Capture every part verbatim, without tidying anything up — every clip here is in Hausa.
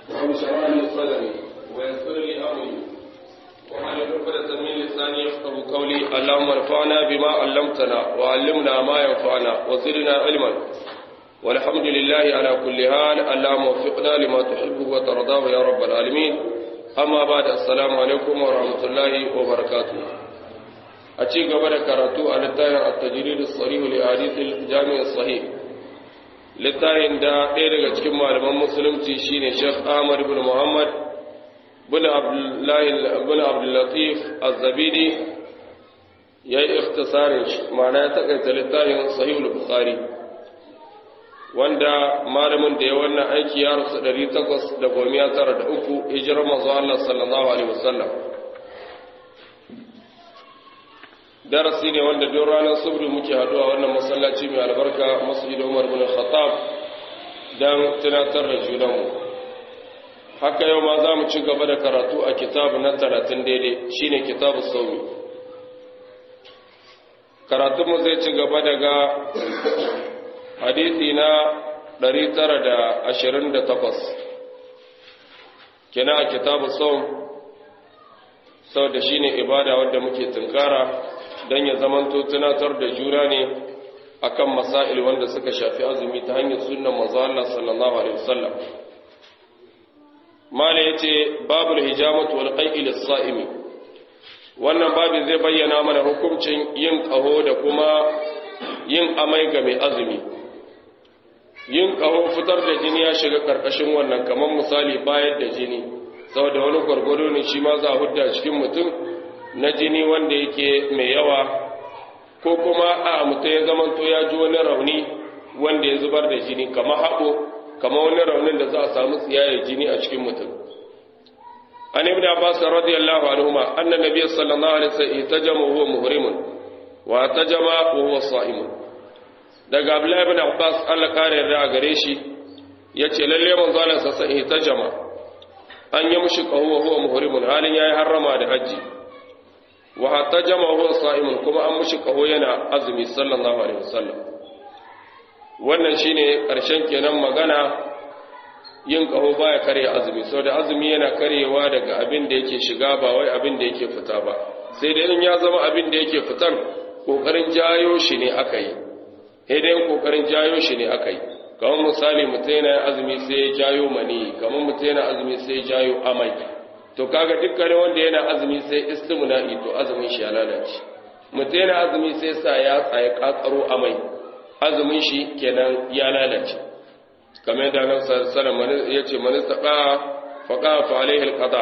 وعن شرع لي صدري ويسر لي أمري وعلى عقدة من لساني يفقهوا قولي اللهم انفعنا بما علمتنا وعلمنا ما ينفعنا وزدنا علما والحمد لله على كل حال اللهم وفقنا لما تحبه وترضاه يا رب العالمين أما بعد السلام عليكم ورحمة الله وبركاته أتي قبل كراتو على التاهر التجريد الصريح لأحاديث الجامع الصحيح للتاهر دا إيرغا تكما لمن مسلم تيشين الشيخ آمر بن محمد بن عبد الله بن عبد اللطيف الزبيدي يأي اختصار معناه تقيت للتاهر صحيح البخاري wanda malamin da ya wannan aiki ya rasu ɗari takwas da goma tara da uku hijirar manzo Allah sallallahu alaihi wasallam darasi ne wanda don ranar subri muke haduwa wannan masallaci mai albarka masjid Umar bin Khattab dan tunatar da junanmu haka yau ma za mu ci gaba da karatu a kitabu na talatin daidai shine kitabu sawmi karatunmu zai ci gaba daga hadisi na ɗari tara da ashirin da takwas kina a kitabu saum sau da shi ne ibada wadda muke tunkara don ya zamanto tunatar da juna ne akan masail wanda suka shafi azumi ta hanyar sunan manzo Allah sallallahu alaihi wasallam mala yace babul hijamatu wal qai'i lis-sa'imi wannan babin zai bayyana mana hukuncin yin qaho da kuma yin amai ga mai azumi yin ƙaho fitar da jini ya shiga ƙarƙashin wannan kamar misali bayar da jini saboda wani gwargwado ne shi ma za a hudda cikin mutum na jini wanda yake mai yawa ko kuma a mutum ya zamanto ya ji wani rauni wanda ya zubar da jini kamar haɓo kamar wani raunin da za a samu tsiyayar jini a cikin mutum an ibn abbas radiyallahu anhuma anna nabiy sallallahu alaihi wasallam itajama huwa muhrimun wa tajama wa huwa sa'imun daga Abdullahi ibn Abbas Allah kare yarda a gare shi yace lalle manzo Allah sassa ta jama an yi mushi qahuwa huwa muhrimun halin yayi harrama da haji wa hatta jama huwa sa'imun kuma an mushi qaho yana azumi sallallahu alaihi wasallam wannan shine karshen kenan magana yin qaho baya kare azumi saboda azumi yana karewa daga abin da yake shiga ba wai abin da yake fita ba sai dai in ya zama abin da yake fitan kokarin jayo shi ne aka yi dai kokarin jayo shi ne aka yi kamar misali mutum yana azumi sai ya jayo mani kamar mutum yana azumi sai ya jayo amai to kaga dukkanin wanda yana azumi sai istimna'i to azumin shi ya lalace mutum yana azumi sai sa ya tsaye katsaro amai azumin shi kenan ya lalace kamar da nan sallallahu ya ce man istaqa faqa fa alaihi alqada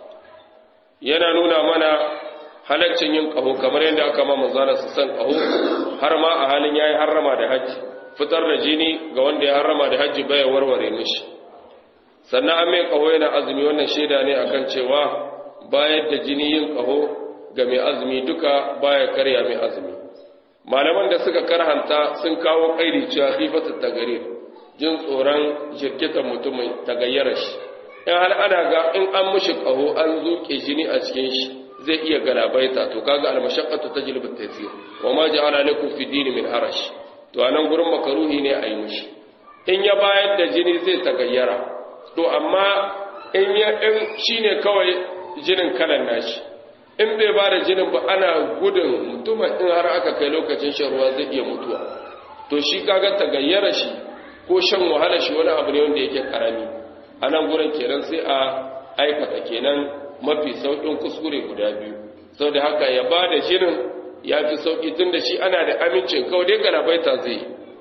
yana nuna mana halaccin yin ƙaho kamar yadda aka ma manzana su san ƙaho har ma a halin ya yi harrama da hajji fitar da jini ga wanda ya harrama da hajji baya warware mishi sannan an mai ƙaho yana azumi wannan shaida ne akan cewa bayar da jini yin ƙaho ga mai azumi duka baya karya mai azumi malaman da suka karhanta sun kawo ƙairi cewa khifatu tagarir jin tsoron jirkitan mutumin tagayyara shi in har ana ga in an mushi ƙaho an zuke jini a cikin shi zai iya galabaita to kaga almashaqqatu tajlibu at-taysir wa ma ja'ala lakum fi din min harash to anan gurin makaruhi ne ayi mishi in ya bayar da jini zai tagayyara to amma in ya in shine kawai jinin kalan nashi in bai bada jinin ba ana gudun mutuma in har aka kai lokacin shan ruwa zai iya mutuwa to shi kaga tagayyara shi ko shan wahala shi wani abu ne wanda yake karami anan gurin kenan sai a aikata kenan mafi sauƙin kuskure guda biyu sau da haka ya ba da shirin ya fi sauƙi tun da shi ana da amincin kawai dai galabaita zai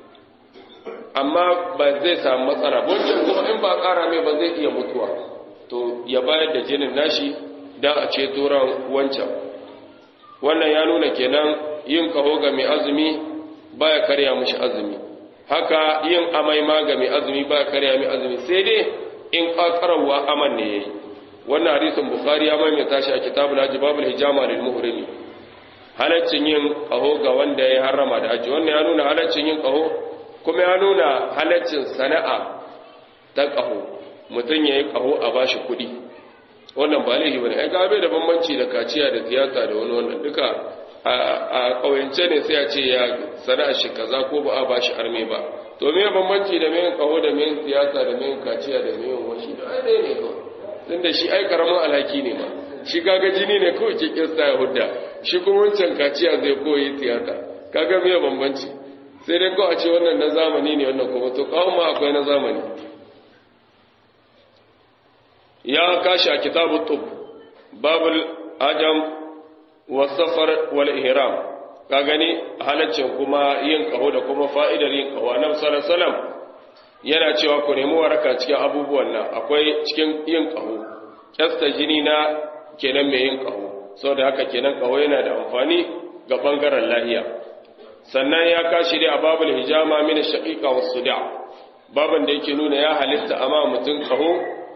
amma ba zai samu matsala wancan kuma in ba ƙara mai ba zai iya mutuwa to ya bayar da jinin nashi don a ceto ran wancan wannan ya nuna kenan yin kaho ga mai azumi baya karya mishi azumi haka yin amai ma ga mai azumi baya karya mai azumi sai dai in ƙaƙararwa aman ne ya yi wannan hadisin bukhari ya maimaita shi a kitabul hajj babul hijama lil muhrimi halaccin yin qaho ga wanda ya harrama da haji wannan ya nuna halaccin yin qaho kuma ya nuna halaccin sana'a ta qaho mutun yayi qaho a bashi kudi wannan ba laifi bane ai ga bai da bambanci da kaciya da tiyata da wani wannan duka a ƙauyance ne sai a ce ya sana'a shi kaza ko ba a ba shi arme ba to me bambanci da mai kaho da mai siyasa da mai kaciya da mai washi da ai dai ne kawai tun da shi ai karamin alhaki ne ma shi kaga jini ne kawai ke kista ya hudda shi kuma wancan kaciya zai koyi tiyata kaga me bambanci sai dai kawai a ce wannan na zamani ne wannan kuma to kawai ma akwai na zamani ya kashi a kitabu tub babul ajam wa safar wal ihram ka gani halaccin kuma yin kaho da kuma fa'idar yin kaho annabi sallallahu alaihi wasallam yana cewa ku nemi waraka cikin abubuwan nan akwai cikin yin kaho kyasta jini na kenan mai yin kaho saboda haka kenan kaho yana da amfani ga bangaren lahiya sannan ya kashi dai a babul hijama min shaqiqa was suda baban da yake nuna ya halitta amma mutun kaho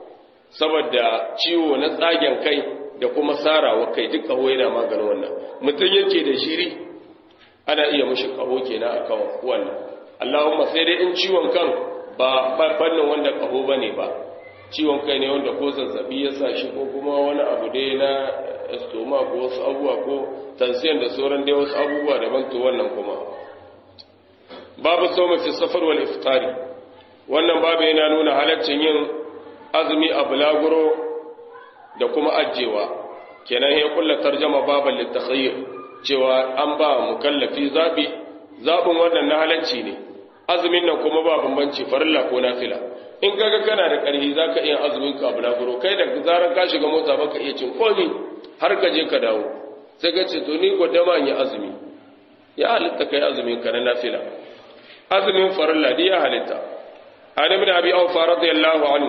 saboda ciwo na tsagen kai da kuma sarawa kai duk kaho yana maganin wannan mutum yake da shiri ana iya mishi kaho kenan akan wannan Allahumma sai dai in ciwon kan ba fannin wanda kaho bane ba ciwon kai ne wanda ko zazzabi ya sa shi ko kuma wani abu dai na estoma ko wasu abubuwa ko tansiyan da sauran dai wasu abubuwa daban to wannan kuma babu sawma fi safar wal iftari wannan babu yana nuna halaccin yin azumi a bulaguro da kuma ajewa kenan ya kulla tarjama baban litakhayyur cewa an ba mukallafi zabi zabin wannan na halacci ne azumin nan kuma ba bambanci farilla ko nafila in kaga kana da karhi zaka iya azumin ka bulaguro kai da zaran ka shiga mota baka iya cin komai har ka je ka dawo sai ka ce to ni godama yi azumi ya halitta kai azumin ka na nafila azumin farilla dai ya halitta an ibn abi awfa radiyallahu anhu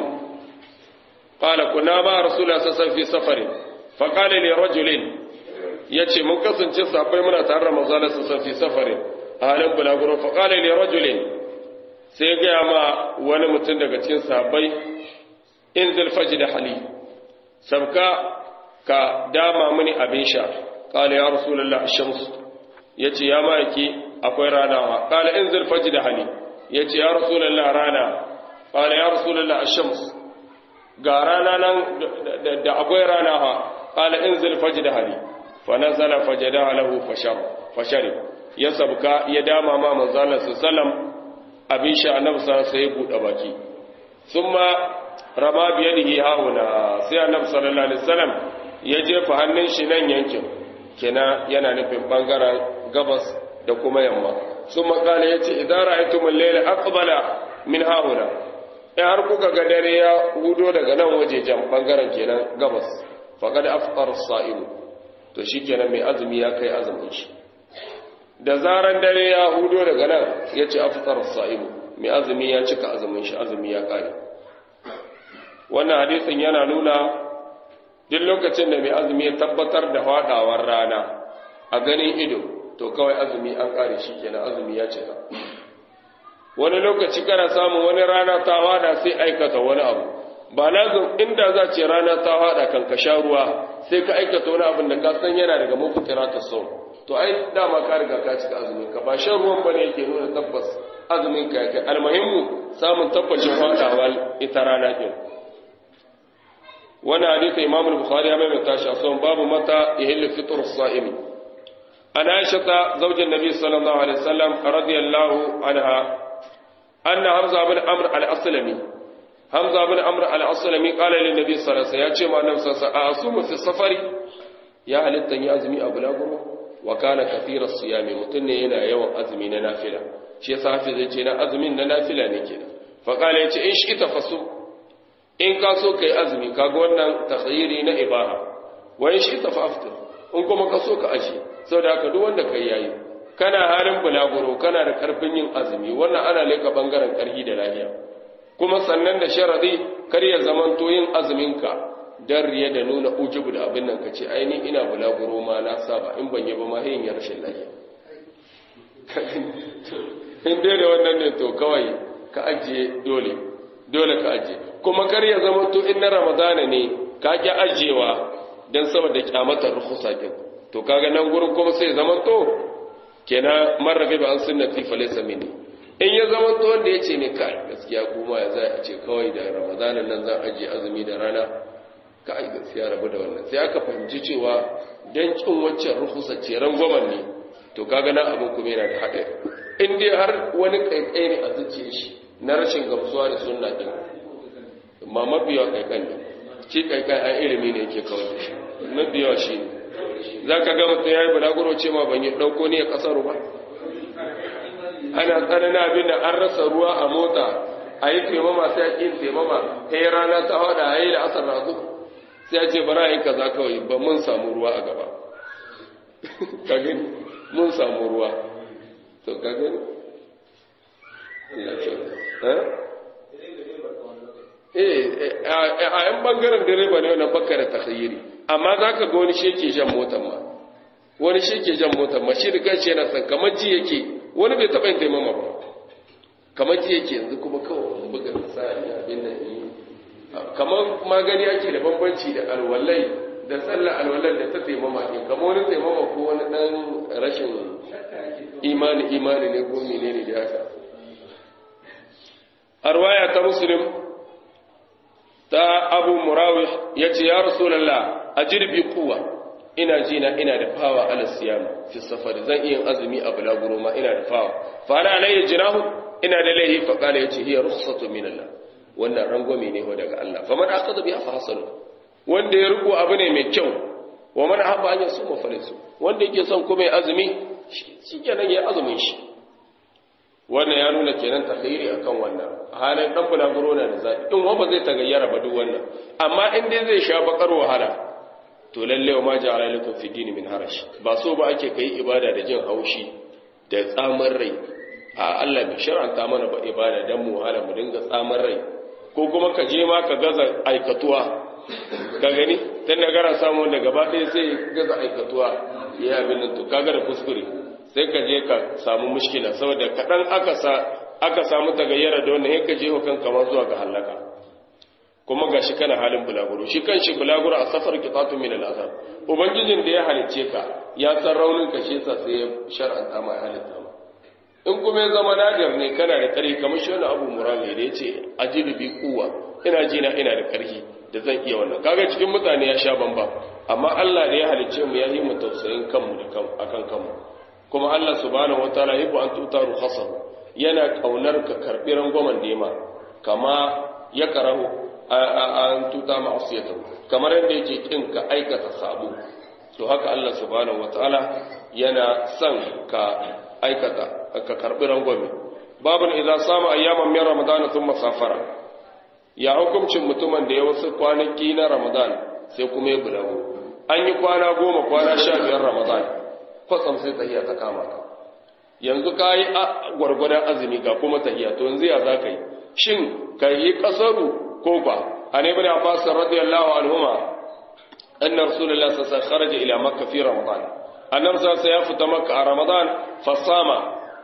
قال كنا مع رسول الله صلى الله عليه وسلم في سفر فقال لي رجل yace mun kasance sahabbai muna tare da manzo Allah sallallahu alaihi wasallam fi safarin halin bulaguro fa qala li rajulin sai ga ma wani mutum daga cikin sahabbai inzil fajr hali sabka ka dama mini abin sha qala ya rasulullah ash-shams yace ya maki akwai rana wa qala inzil fajr hali yace ya rasulullah rana qala ya rasulullah ash-shams ga rana nan da akwai rana ha qala inzil fajr hali fa nazala fajada lahu fashar fashari ya sabka ya dama ma manzo Allah sallam abin sha annabi sallallahu sai ya bude baki thumma rama bi yadihi hauna sai annabi sallallahu alaihi wasallam ya jefa hannun shi nan yankin kina yana nufin bangaren gabas da kuma yamma thumma qala yace idza ra'aytumul layla aqbala min hauna in har kuka ga dare ya hudo daga nan wajejen bangaren kenan gabas faqad afṭara as-sa'im to shikenan mai azumi ya kai azumin shi da zaran dare ya hudo daga nan yace afṭara as-sa'im mai azumi ya cika azumin shi azumi ya kare wannan hadisin yana nuna duk lokacin da mai azumi ya tabbatar da fadawar rana a ganin ido to kawai azumi an kare shikenan azumi ya cika wani lokaci kana samun wani rana ta hada sai aikata wani abu ba lazim inda za ce rana ta hada kan ka sha ruwa sai ka aikata wani abin da ka san yana daga mafutira ta sau to ai dama ka riga ka cika azumin ka ba shan ruwan bane yake nuna tabbas azumin ka yake almuhimmu samun tabbacin fadawa ita rana din wani hadisi Imam al-Bukhari ya mai tashi a son babu mata yahillu fitr as-sa'imi ana Aisha zaujin Nabi sallallahu alaihi wasallam radiyallahu anha أن حمزة بن عمرو الأسلمي حمزة بن عمرو الأسلمي قال للنبي صلى الله عليه وسلم يا جماعة النبي صلى الله عليه وسلم أصوم في السفر يا هل التني أزمي أبو لاغرو وكان كثير الصيام متن هنا يوم أزمي نافلة شيء صحفي زي جينا أزمي نافلة نكنا فقال يا إيش إتفسو إن كاسو كي أزمي كاغونا تخيري نإبارة وإيش إتفأفتر إنكم كاسو كأجي سوداك دوان دكي يايو kana halin bulaguro kana da karfin yin azumi wannan ana leka bangaren karhi da lafiya kuma sannan da sharadi kar ya zamanto yin azumin ka dan riya da nuna ujubu da abin nan kace ai ni ina bulaguro ma na saba in ban yi ba ma hayin ya rashin lafiya in dai da wannan ne to kawai ka ajiye dole dole ka ajiye kuma kar ya zamanto in na ramadana ne ka ki ajiyewa dan saboda kyamatar rukhsa kin to kaga nan gurin kuma sai zamanto kenan marrabe ba an sunnati falaysa minni in ya zama to wanda yace ne kai gaskiya kuma ya zai a ce kawai da ramadanan nan zan aje azumi da rana ka ai gaskiya rabu da wannan sai aka fahimci cewa dan kin waccan ruhusa ce rangwamen ne to kaga nan abin kuma yana da haɗari in dai har wani kaikai ne a zuciyar shi na rashin gamsuwa da sunna din ma mabiya kaikan ne shi kaikai an ilimi ne yake kawai da shi mabiya shi ne za ka ga mutum ya yi bulaguro ce ma ban yi ɗauko ne a ƙasar ba ana tsananin abin da an rasa ruwa a mota a yi taimama sai a ƙin taimama ta yi rana ta haɗa a yi da asar razu sai a ce bara a yi kaza kawai ba mun samu ruwa a gaba kagin mun samu ruwa to kagin eh a yan bangaren direba ne wannan bakka da takhayyiri amma za ka ga wani shi ke jan motar ma wani shi ke jan motar ma shi da kanshi yana san kamar ji yake wani bai taɓa yin taimama ba kamar ji yake yanzu kuma kawai wani buga misali abin da yi kamar magani ake da bambanci da alwalai da sallar alwalai da ta taimama ne kamar wani taimama ko wani ɗan rashin imani imani ne ko mene ne da haka arwaya ta muslim ta abu murawih ya ce ya rasulallah a jirbi kuwa ina jina ina da fawa ala siyama fi safari zan iya azumi a bulaguro ma ina da fawa fara alayya jinahu ina da laihi fa kala yace hiya rukhsatu min Allah wannan rangwame ne daga Allah fa man aqada biha fa hasanu wanda ya riko abu ne mai kyau wa man habba an yasuma falisu wanda yake son kuma ya azumi shikenan ya azumin shi wannan ya nuna kenan takhairi akan wannan halin dan bulaguro na da zai in wanda zai tagayyara ba duk wannan amma in dai zai sha bakar wahala to lalle wa ma ja'ala lakum fi dini min harash ba so ba ake kai ibada da jin haushi da tsamar rai a Allah bai shar'anta mana ba ibada dan mu wahala mu dinga tsamar rai ko kuma ka je ma ka gaza aikatuwa ka gani dan da gara samu wanda gaba ɗaya sai gaza aikatuwa ya abin nan to kaga da kuskure sai ka je ka samu mushkila saboda kadan aka sa aka samu tagayyara da wannan yake je kan kamar zuwa ga halaka kuma gashi kana halin bulaguro shi kanshi bulaguro a safar qitatu min al-azab ubangijin da ya halice ka ya san raunin ka shi yasa sai ya shar'anta mai halitta ma in kuma ya zama nadir ne kana da kare kamar shi wani abu murami da yace ajidu bi quwwa ina ji na ina da karfi da zan iya wannan kaga cikin mutane ya sha bamba amma Allah da ya halice mu ya yi mu tausayin kanmu da kan akan kanmu kuma Allah subhanahu wataala yabu an tutaru khasab yana kaunar ka karbi rangwamen nema kama ya karahu an tuta ma'asiyatu kamar yadda yake kin ka aikata sabo to haka Allah subhanahu wataala yana son ka aikata ka karbi rangwame babun idza sama ayyaman min ramadan thumma safara ya hukuncin mutumin da ya wasu kwanaki na ramadan sai kuma ya bulago an yi kwana goma kwana sha biyar ramadan kwatsam sai tahiya ta kama ka yanzu ka yi gwargwadon azumi ga kuma tahiya to yanzu ya za ka yi shin ka yi kasaru ko ba an ibn abbas radiyallahu anhuma anna rasulullah sallallahu alaihi wasallam kharaja ila makka fi ramadan annabi sai ya fita makka a ramadan fasama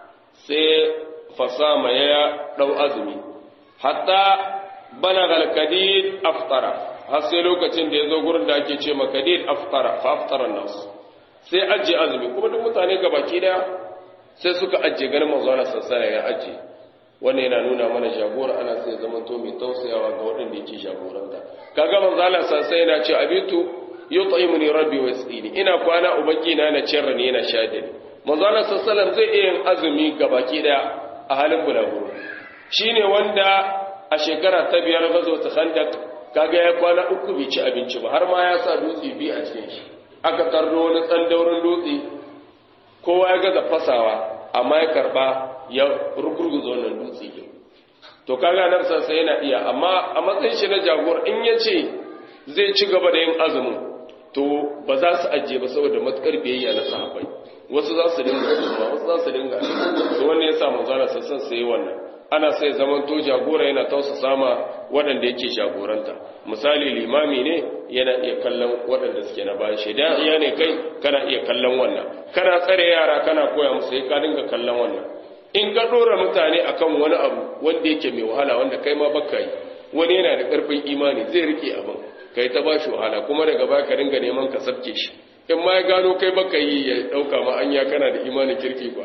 sai fasama ya dau azumi hatta balaga al-kadid aftara har sai lokacin da yazo gurin da ake ce maka kadid aftara fa aftara an-nas sai ajiye azumi kuma duk mutane gabaki daya sai suka ajiye ganin manzo Allah sallallahu alaihi ya ajiye wannan yana nuna mana jagora ana sai zaman to mai tausayawa ga waɗanda yake jagoranta kaga manzo Allah sallallahu yana ce abitu yut'imuni rabbi wa yasqini ina kwana ubangi na na ciyar ni yana shade ni manzo Allah sallallahu zai iya yin azumi gabaki daya a halin bulaguro shine wanda a shekara ta biyar gazo ta khandak kaga ya kwana uku bai ci abinci ba har ma ya sa dutse bi a cikin shi aka tarro wani tsandaurin dutse kowa ya gaza fasawa amma ya karba ya rugurguzo wannan dutse din to kaga nan sai yana iya amma a matsayin shi na jagor in yace zai ci gaba da yin azumin to ba za su ajiye ba saboda matukar biyayya na sahabbai wasu za su dinga kuma wasu za su dinga to wannan yasa manzo Allah sassan sai wannan ana sai zaman to jagora yana tausa sama waɗanda yake jagoranta misali limami ne yana iya kallon waɗanda suke na bayan shi da iya ne kai kana iya kallon wannan kana tsare yara kana koya musu sai ka dinga kallon wannan in ka dora mutane akan wani abu wanda yake mai wahala wanda kai ma baka yi wani yana da ƙarfin imani zai rike abin kai ta bashi wahala kuma daga baya ka dinga neman ka sabke shi in ma ya gano kai baka yi ya dauka ma anya kana da imanin kirki ba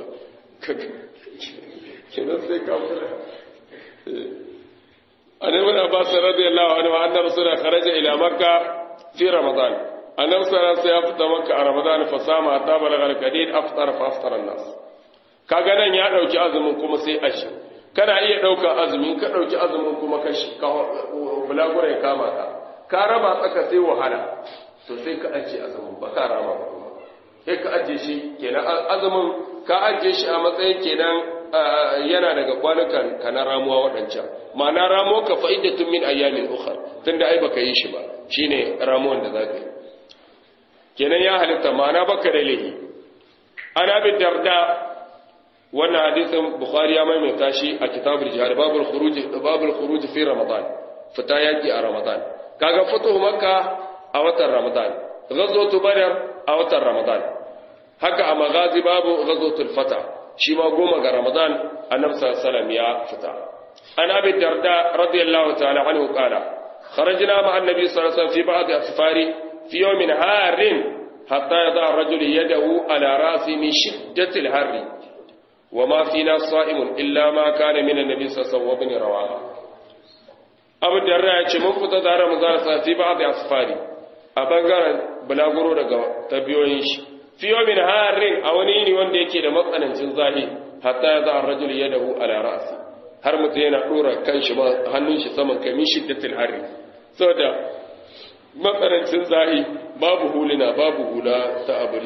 kenan sai ka fara an ibn abbas radiyallahu anhu anna rasul kharaja ila makka fi ramadan annabi sallallahu alaihi ya fita makka a ramadan fa sama hatta balagha al-qadid aftara fa aftara an-nas kaga nan ya dauki azumin kuma sai ashi kana iya dauka azumin ka dauki azumin kuma ka shi ka bulagura ya kama ka ka raba tsaka sai wahala to sai ka aje azumin ba ka rama ba kuma sai ka aje shi kenan azumin ka aje shi a matsayin kenan yana daga kwanukan ka na ramuwa wadancan ma'ana ramuwa ka fa'idatun min ayyamin ukhra tunda ai baka yi shi ba shine ramuwan da zaka yi kenan ya halitta ma'ana baka da lahi ana bi darda wannan hadisin bukhari ya maimaita shi a kitabul jihad babul khuruj babul khuruj fi ramadan fita yaki a ramadan kaga fatuhu makka a watan ramadan ghazwatu badr a watan ramadan haka a magazi babu ghazwatul fata shi ma goma ga ramadan annabi sallallahu alaihi wasallam ya fita ana bi darda radiyallahu ta'ala anhu qala kharajna ma'a annabi sallallahu alaihi wasallam fi ba'd asfari في يوم هار حتى يضع الرجل يده على رأسه من شدة الحر وما فينا صائم إلا ما كان من النبي صلى الله عليه وسلم وابن رواحة أبو الدراء من فتى دار مزارسة في بعض أسفاري أبنغر بلاغرو دقا تبيوينش في يوم هار أوليني وندي كده مطعنا جنزاهي حتى يضع الرجل يده على رأسه har mutum yana ɗora kan shi hannun shi saman kamin shiddatul harri saboda matsanancin zahi babu hulina babu hula ta abin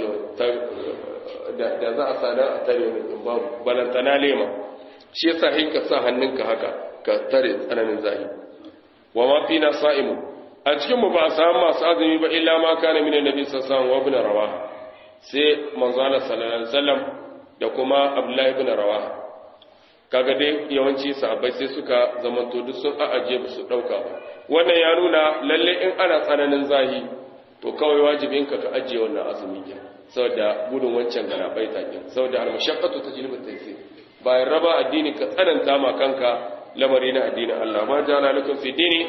da za a sada a tare da babu balantana lema shi yasa hin ka sa hannunka haka ka tare tsananin zahi wa ma fina sa'imu a cikin mu ba a samu masu azumi ba illa ma kana min annabi sallallahu alaihi wasallam wa ibn rawaha sai manzo Allah sallallahu alaihi wasallam da kuma Abdullah ibn rawaha kaga dai yawanci sahabbai sai suka zamanto duk sun a'aje ba su dauka ba wannan ya nuna lalle in ana tsananin zahi to kawai wajibin ka ka ajiye wannan azumi ke saboda gudun wancan garabai ta ke saboda al-mashaqqatu tajlibu at-taysir bayan raba addini ka tsananta ma kanka lamari na addinin Allah ma ja'ala lakum fi dini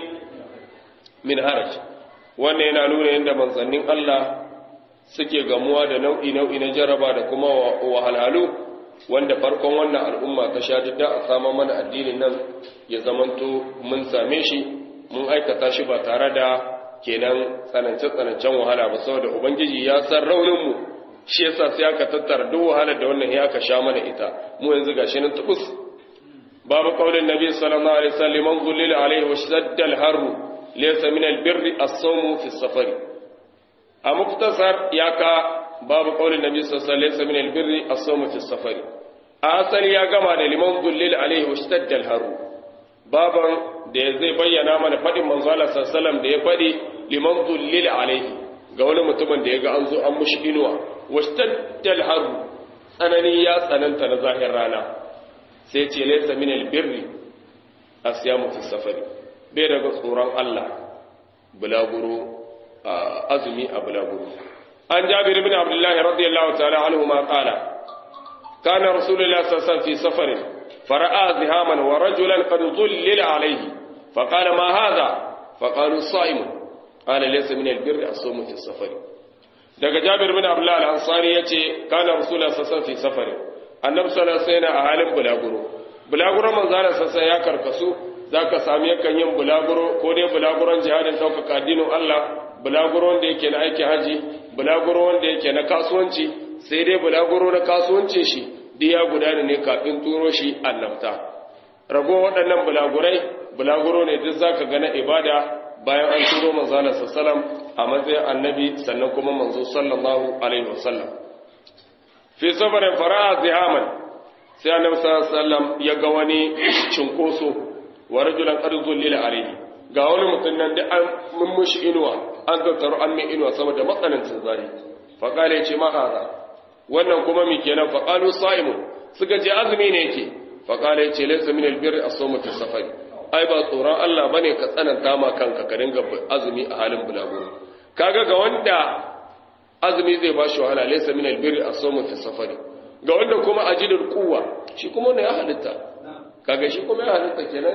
min haraj wannan yana nuna yadda manzannin Allah suke gamuwa da nau'i nau'i na jaraba da kuma wahalhalu wanda farkon wannan al'umma ta sha didda a samu mana addinin nan ya zamanto mun same shi mun aikata shi ba tare da kenan tsanance-tsanancen wahala ba saboda ubangiji ya san rauninmu shi yasa sai aka tattara duk wahalar da wannan ya ka sha mana ita mu yanzu gashi nan tubus babu qaulin nabi sallallahu alaihi wasallam man zullila alaihi wa shadda al-harru laysa min al-birri as-sawmu fi as-safar a muktasar ya ka babu qaulin nabi sallallahu alaihi wasallam min al-birri as-sawmu fi as-safar a asali ya gama da liman zullila alaihi wa shadda al-harru baban da zai bayyana mana fadin manzo Allah sallallahu alaihi wasallam da ya fadi liman zullila alaihi ga wani mutumin da ya ga an zo an mushi inuwa wastaddal haru tsanani ya tsananta na zahir rana sai ce laysa min albirri asyamu fi safari bai daga tsoron Allah bulaguro azumi a bulaguro an jabir ibn abdullah radiyallahu ta'ala anhu ma qala kana rasulullah sallallahu alaihi wasallam fi safarin fara'a zihaman wa rajulan qad dhullila alayhi faqala ma hadha faqalu sa'imun qala laysa min albirri as-sawmu fi as-safari daga Jabir bin Abdullah al-Ansari yace kana Rasulullah sallallahu alaihi wasallam fi safari annabi sallallahu alaihi wasallam a halin bulaguro bulaguro manzo Allah sallallahu ya karkasu zaka sami yakan yin bulaguro ko dai bulaguron jihadin daukaka addinin Allah bulaguro wanda yake na aiki haji bulaguro wanda yake na kasuwanci sai dai bulaguro na kasuwanci shi diya gudana ne kafin turo shi annabta rago waɗannan bulagurai bulaguro ne duk zaka ga na ibada bayan an turo manzo Allah sallallahu alaihi wasallam a matsayin annabi sannan kuma manzo sallallahu alaihi wasallam fi safarin fara'a zihaman sai annabi sallallahu alaihi wasallam ya ga wani cinkoso wa rajulan qad zullila alaihi ga wani mutum nan da an mun mushi inuwa an tattaro an mai inuwa saboda matsanancin zari fa kale ce ma haza wannan kuma mi kenan fa qalu sa'imun suka ce azumi ne yake fa kale ce laysa min albirri as-sawmu fi safari ai ba tsoron Allah bane ka tsananta ma kanka ka dinga azumi a halin bulaguro kaga ga wanda azumi zai bashi wahala laysa min albirri as-sawmu fi safari ga wanda kuma ajidul quwwa shi kuma ne ya halitta kaga shi kuma ya halitta kenan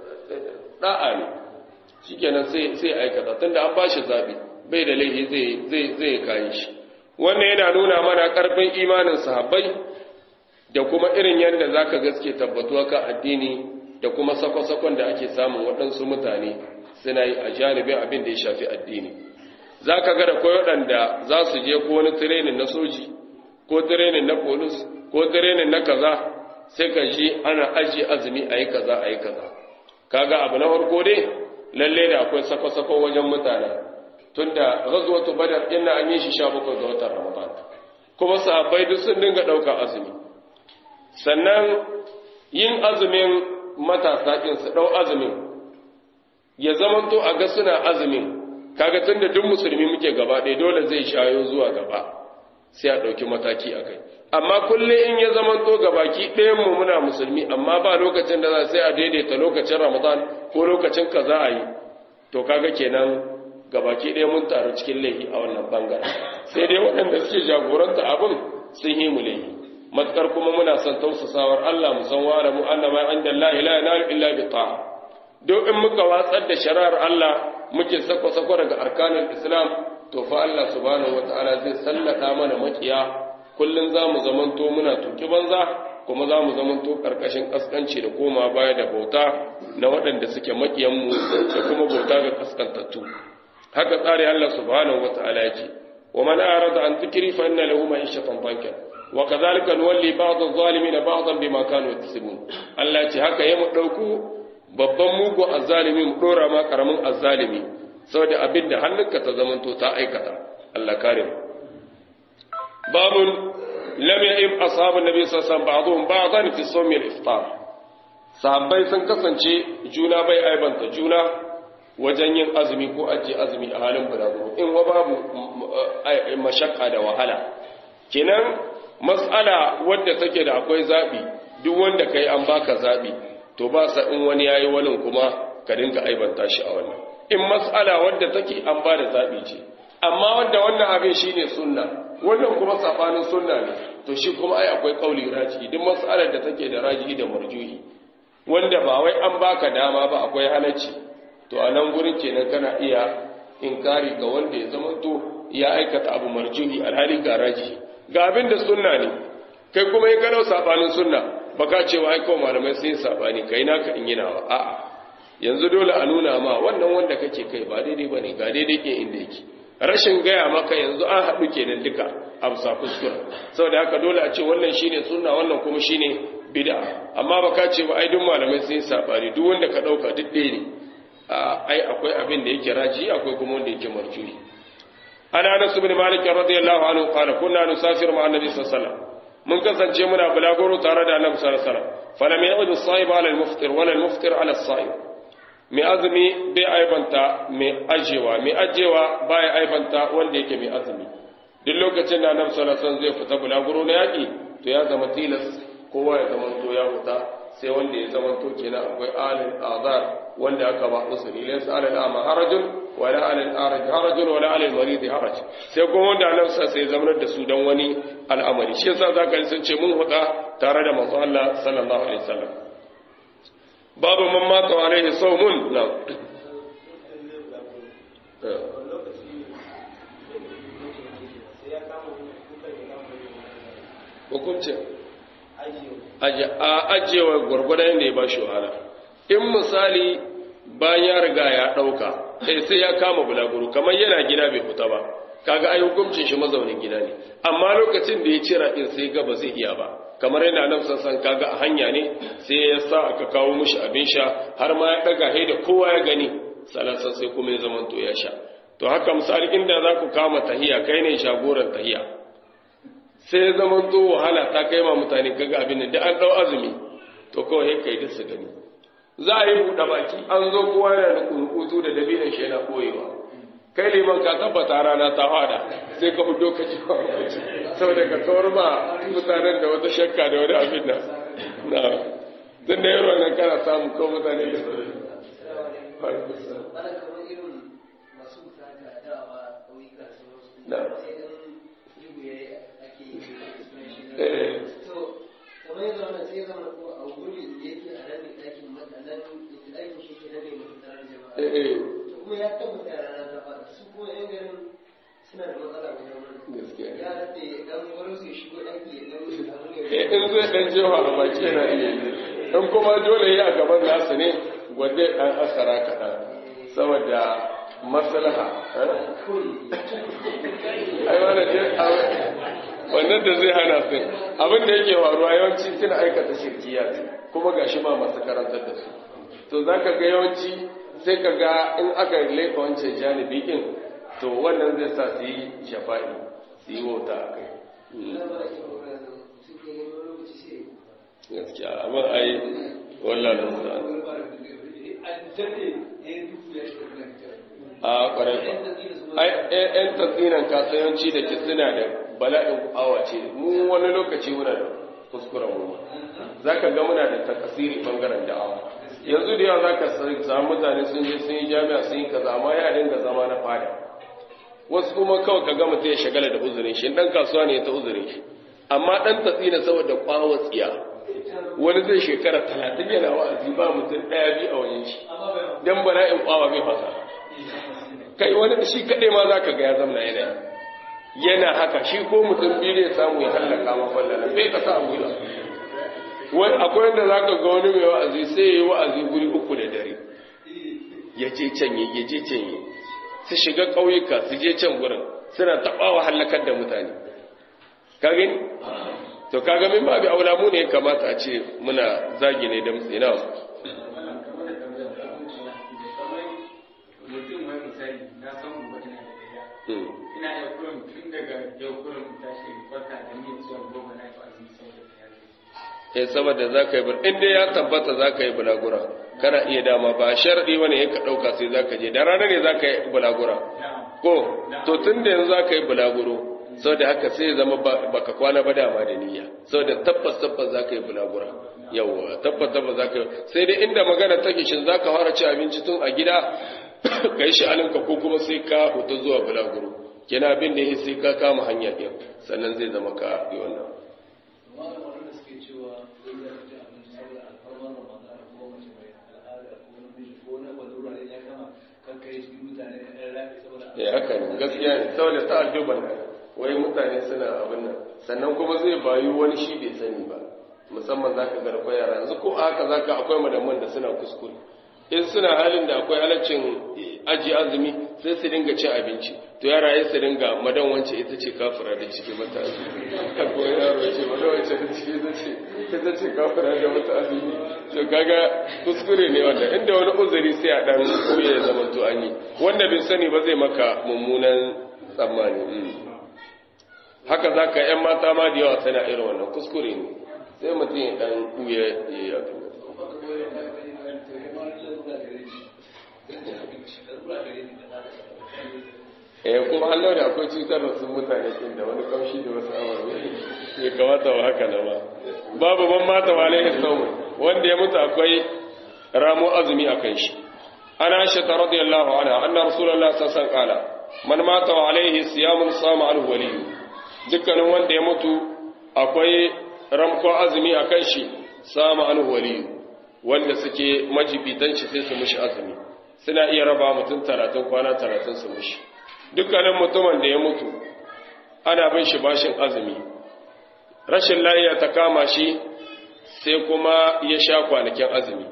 da'a ne shikenan sai sai aikata tunda an bashi zabi bai da laifi zai zai zai kai shi wannan yana nuna mana karfin imanin sahabbai da kuma irin yadda zaka gaske tabbatuwa ka addini da kuma sakon-sakon da ake samun waɗansu mutane suna yi a janibin abin da ya shafi addini za ka ga da koyi waɗanda za su je ko wani tirenin na soji ko tirenin na polis ko tirenin na kaza sai ka ji ana aji azumi a yi kaza a yi kaza kaga abu na farko dai lalle da akwai sako-sako wajen mutane tunda ghazwatu badar inna an yi shi sha bakwai ga watan ramadan kuma sahabbai duk sun dinga ɗaukar azumi sannan yin azumin matasa ɗin su ɗau azumin ya zamanto a ga suna azumin kaga tunda duk musulmi muke gaba ɗaya dole zai shayo zuwa gaba sai a ɗauki mataki a kai amma kullum in ya zamanto gabaki ɗayan mu muna musulmi amma ba lokacin da za sai a daidaita lokacin ramadan ko lokacin kaza a yi to kaga kenan gabaki ɗaya mun taru cikin laifi a wannan bangaren sai dai waɗanda suke jagoranta abin sun yi mu laifi matkar kuma muna son tausasawar Allah mu san wa mu annama inda Allah la ilaha illa bi ta'a duk in muka watsar da shari'ar Allah muke sako-sako daga arkanin Islam to fa Allah subhanahu wataala zai sallada mana makiya kullun zamu zamanto muna tuki banza kuma zamu zamanto karkashin kaskanci da koma baya da bauta na waɗanda suke makiyan mu da kuma bauta ga kaskantattu haka tsari Allah subhanahu wataala yake wa man arada an dhikri fa inna lahu ma'ishatan dankan wa kadhalika nuwalli ba'd adh-dhalimin ba'dan bima kanu yaksubun Allah ce haka yayi mu dauku babban mugu azzalimi mu dora ma karamin azzalimi saboda abinda hannunka ta zamanto ta aikata Allah kare mu babun lam ya'ib ashabun nabi sallallahu alaihi wasallam ba'dhum ba'dan fi sawm al-iftar sahabbai sun kasance juna bai aibanta juna wajen yin azumi ko ajiye azumi a halin bulaguro in wa babu mashakka da wahala kenan mas'ala wadda take da akwai zabi duk wanda kai an baka zabi to ba sa in wani yayi wani kuma ka dinga aibanta shi a wannan in mas'ala wadda take an ba da zabi ce amma wanda wannan abin shine sunna wannan kuma sabanin sunna ne to shi kuma ai akwai kauli rajihi duk mas'alar da take da rajihi da marjuhi wanda ba wai an baka dama ba akwai halacci to a nan gurin kenan kana iya inkari ga wanda ya zamanto ya aikata abu marjuhi alhali ga rajihi ga abin da sunna ne kai kuma ya gano sabanin sunna baka cewa ai ko malamai sun sabani kai naka in yana wa a'a yanzu dole a nuna ma wannan wanda kake kai ba daidai bane ga daidai ke inda yake rashin gaya maka yanzu an haɗu kenan duka amsa kuskura saboda haka dole a ce wannan shine sunna wannan kuma shine bid'a amma baka ce ba ai duk malamai sun sabani duk wanda ka dauka duk ɗaya ne ai akwai abin da yake raji akwai kuma wanda yake marjuri ana Anas ibn Malik radiyallahu anhu qala kunna nusafir ma'a annabi sallallahu alaihi wasallam mun kasance muna bulaguro tare da annabi sallallahu alaihi wasallam falam ya'ud as-sa'ib 'ala al-muftir wala al-muftir 'ala as-sa'ib mai azumi bai aibanta mai ajewa mai ajewa bai aibanta wanda yake mai azumi duk lokacin da annabi sallallahu alaihi wasallam zai fita bulaguro na yaki to ya zama tilas kowa ya zama to ya huta sai wanda ya zama to kenan akwai alil azar wanda aka ba usuli laysa alal ama harajun wala alal araj harajun wala alal marid haraj sai kuma wanda annabi sai zamanar da su dan wani al'amari shi yasa zaka ji sun ce mun huda tare da manzo Allah sallallahu alaihi wasallam babu man mata alaihi sawmun na hukunci ajiyewa gwargwadon da ya ba shi wahala in misali bayan ya riga ya ɗauka sai sai ya kama bulaguro kamar yana gida bai fita ba kaga ai hukuncin shi mazaunin gida ne amma lokacin da ya cira in sai ga ba zai iya ba kamar yana nan sassan kaga a hanya ne sai ya sa aka kawo mishi abin sha har ma ya ɗaga hai da kowa ya gani salasan sai kuma ya zamanto ya sha to haka misali inda za ku kama tahiya kai ne shagoran tahiya sai zaman to wahala ta kai ma mutane kaga abin da an dau azumi to kawai kai da su gani za a yi buɗe baki an zo kowa yana da kurkutu da dabinan shi yana koyewa kai liman ka tabbata rana ta fada sai ka fito ka ji saboda ka kawar ba mutanen da wata shakka da wani abin nan na tun da yaro nan kana samu ko mutane da su na in zai dan jewa a baki na iya in kuma dole yi a gaban nasu ne wanda ɗan asara kaɗan saboda maslaha ai wannan wannan da zai hana su abin da yake faruwa yawanci suna aikata shirkiya kuma gashi ba masu karantar da su to zaka ga yawanci sai ka ga in aka laifa wancan janibi din to wannan zai sa su yi shafa'i su yi wauta a kai gaskiya abin ai wallah da musa a kwarai ba ai yan tatsinan kasuwanci da ke suna da bala'in awa ce mu wani lokaci muna da kuskuren mu za ka ga muna da takasiri bangaren da'awa yanzu da yawa za ka samu mutane sun je sun yi jami'a sun yi kaza amma ya dinga zama na fada wasu kuma kawai ka gama ya shagala da uzurin shi dan kasuwa ne ta uzurin shi amma dan tatsina saboda kwawo tsiya wani zai shekara talatin yana wa'azi ba mutum ɗaya biyu a wajen shi dan bala'in kwawa bai fasa kai wani shi kaɗai ma za ka ga ya zamna yana yana haka shi ko mutum biyu ne samu ya hallaka mafallala bai ka sa abuwa wani akwai wanda za ka ga wani mai wa'azi sai ya yi wa'azi guri uku da dare ya je can ya je can yi su shiga ƙauyuka su je can gurin suna taɓawa hallakar da mutane kagin to kaga min babu aula mu ne kamata a ce muna zagi ne da mutsina eh saboda za ka yi bur inda ya tabbata za ka yi bulagura kana iya dama ba sharɗi wani ya ka ɗauka sai za ka je da rana ne za ka yi bulagura ko to tun da yanzu za ka yi bulaguro sau da haka sai zama baka kwana ba dama da niyya sau da tabbas tabbas za ka yi bulagura yawwa tabbas tabbas za ka yi sai dai inda magana take shin za ka fara ci abinci tun a gida ka yi sha'aninka ko kuma sai ka hutu zuwa bulaguro kina bin da sai ka kama hanya ɗin sannan zai zama ka yi wannan ya haka ne gaskiya ne saboda ta aljuban wai mutane suna abin nan sannan kuma zai bayu wani shi bai sani ba musamman zaka garfa yara yanzu ko haka zaka akwai madamman da suna kuskure in suna halin da akwai halaccin aji azumi sai su dinga cin abinci to yara ya su dinga madan wance ita ce kafira da ciki mata azumi akwai yaro ya ce madan wance da ciki ita ce ita ce kafira da mata azumi to kaga kuskure ne wanda inda wani uzuri sai a dan koya ya zama to an yi wanda bai sani ba zai maka mummunan tsammani haka zaka yan mata ma da yawa suna irin wannan kuskure ne sai mutum ya dan kuya ya yi ato eh kuma Allah da akwai cutar da su mutane din da wani kaushi da wasu amarwe ya kamata wa haka na ba babu man mata wa alaihi sawm wanda ya mutu akwai ramu azumi akan shi ana aisha radiyallahu anha anna rasulullahi sallallahu alaihi wasallam qala man mata wa alaihi siyamun sama al wali dukkanin wanda ya mutu akwai ramko azumi akan shi sama al wali wanda suke majibitan shi sai su mushi azumi suna iya raba mutum talatin kwana talatin su mushi dukkanin mutumin da ya mutu ana bin shi bashin azumi rashin lafiya ta kama shi sai kuma ya sha kwanakin azumi